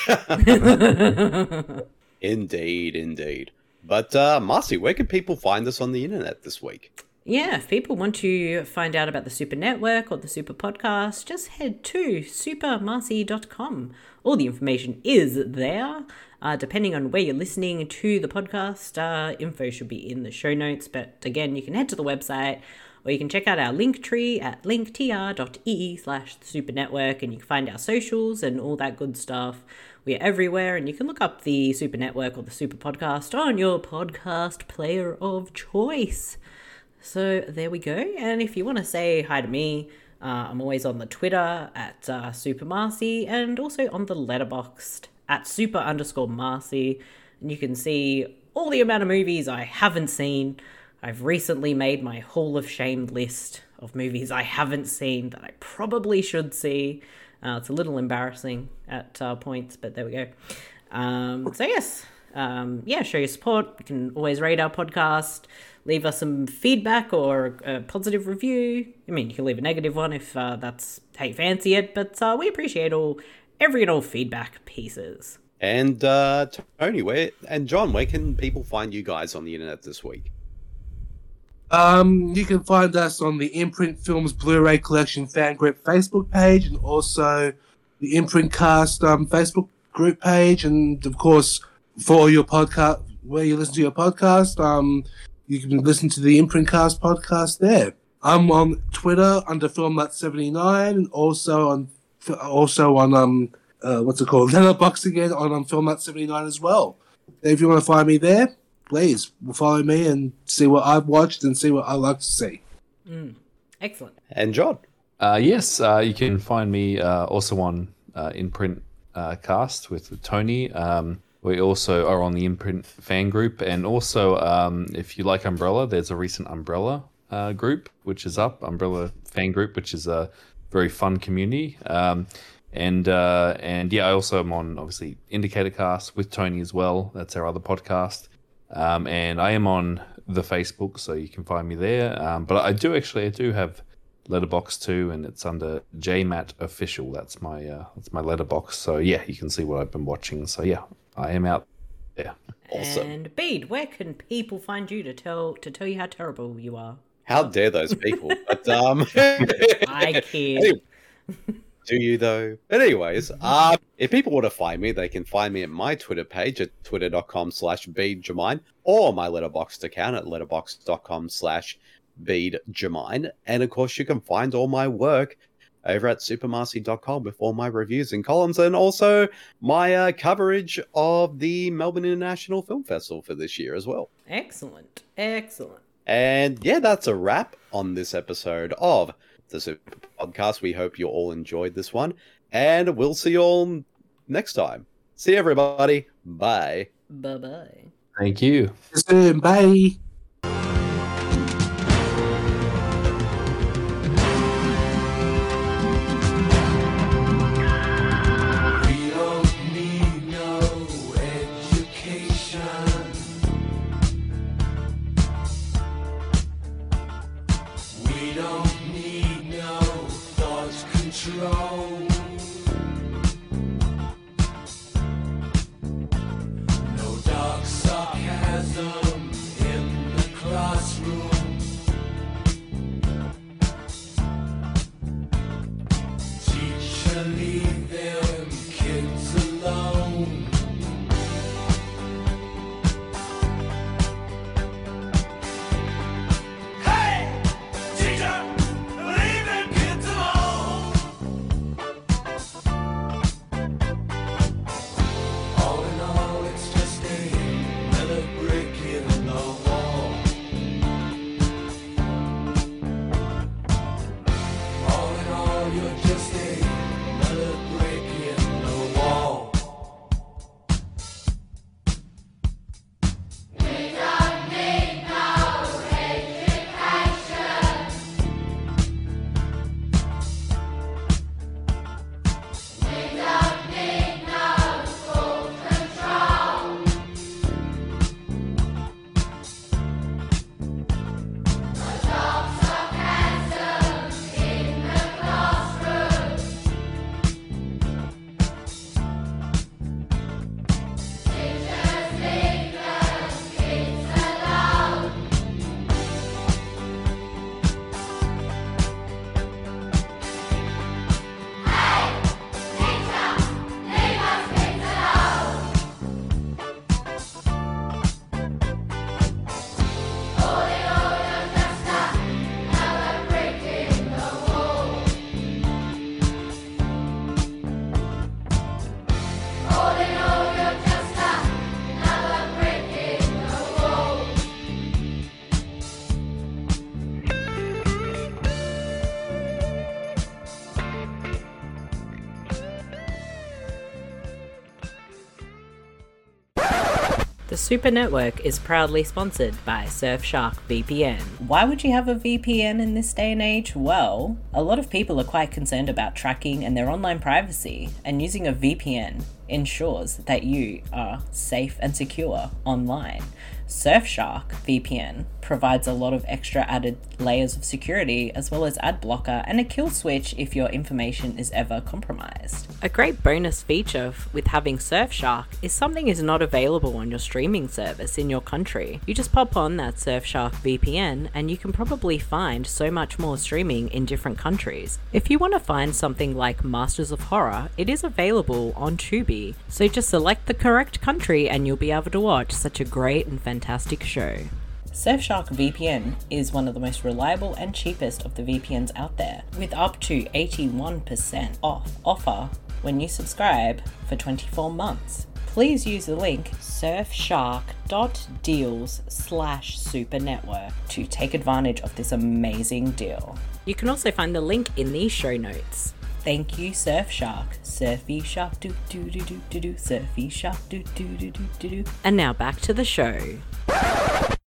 Indeed, indeed. But uh, Marcy, where can people find us on the internet this week? Yeah, if people want to find out about the Super Network or the Super Podcast, just head to super marcy dot com. All the information is there. Uh, depending on where you're listening to the podcast, uh, info should be in the show notes. But again, you can head to the website, or you can check out our link tree at linktr.ee slash the Super Network, and you can find our socials and all that good stuff. We're everywhere, and you can look up the Super Network or the Super Podcast on your podcast player of choice. So there we go. And if you want to say hi to me, uh, I'm always on the Twitter at uh, Super Marcy, and also on the Letterboxd at super underscore Marcy. And you can see all the amount of movies I haven't seen. I've recently made my Hall of Shame list of movies I haven't seen that I probably should see. Uh, it's a little embarrassing at uh, points, but there we go. Um, so yes, um, yeah, show your support. You can always rate our podcast, leave us some feedback or a positive review. I mean, you can leave a negative one if uh, that's how you fancy it, but uh, we appreciate all every and all feedback pieces. And uh, Tony, where and John, where can people find you guys on the internet this week? Um, you can find us on the Imprint Films Blu-ray Collection fan group Facebook page, and also the Imprint Cast um, Facebook group page, and of course, for your podcast, where you listen to your podcast, um, you can listen to the Imprint Cast podcast there. I'm on Twitter under Filmnut seventy-nine, and also on also on um uh, what's it called, Letterboxd again on um, Filmnut seventy-nine as well. If you want to find me there, please follow me and see what I've watched and see what I like to see. Mm. Excellent. And John? Uh, yes, uh, you can find me uh, also on uh, Imprint uh, Cast with Tony. Um, we also are on the Imprint fan group. And also, um, if you like Umbrella, there's a recent Umbrella uh, group, which is up, Umbrella fan group, which is a very fun community. Um, and, uh, and yeah, I also am on, obviously, Indicator Cast with Tony as well. That's our other podcast. Um, and I am on the Facebook, so you can find me there. Um, but I do actually, I do have Letterboxd too, and it's under J Matt Official. That's my uh, that's my Letterboxd. So yeah, you can see what I've been watching. So yeah, I am out there. Awesome. And Bede, where can people find you to tell to tell you how terrible you are? How dare those people? But um, I kid. Anyway, do you though? But anyways, um, if people want to find me, they can find me at my Twitter page at twitter.com slash beadjamine or my Letterboxd account at letterboxd.com slash beadjamine. And of course, you can find all my work over at supermarcy dot com with all my reviews and columns, and also my uh, coverage of the Melbourne International Film Festival for this year as well. Excellent. Excellent. And yeah, that's a wrap on this episode of the Super Podcast. We hope you all enjoyed this one, and we'll see you all next time. See you, everybody. Bye. Bye-bye. Thank you. Bye. The Super Network is proudly sponsored by Surfshark V P N. Why would you have a V P N in this day and age? Well, a lot of people are quite concerned about tracking and their online privacy, and using a V P N ensures that you are safe and secure online. Surfshark V P N provides a lot of extra added layers of security, as well as ad blocker and a kill switch if your information is ever compromised. A great bonus feature with having Surfshark is something is not available on your streaming service in your country. You just pop on that Surfshark V P N and you can probably find so much more streaming in different countries. If you want to find something like Masters of Horror, it is available on Tubi, so just select the correct country and you'll be able to watch such a great and fantastic show. Surfshark V P N is one of the most reliable and cheapest of the V P Ns out there, with up to eighty-one percent off offer when you subscribe for twenty-four months. Please use the link surfshark.deals slash supernetwork to take advantage of this amazing deal. You can also find the link in the show notes. Thank you, Surfshark. Surfy shark do do do do do do. Surfy shark do do do do do do. And now back to the show.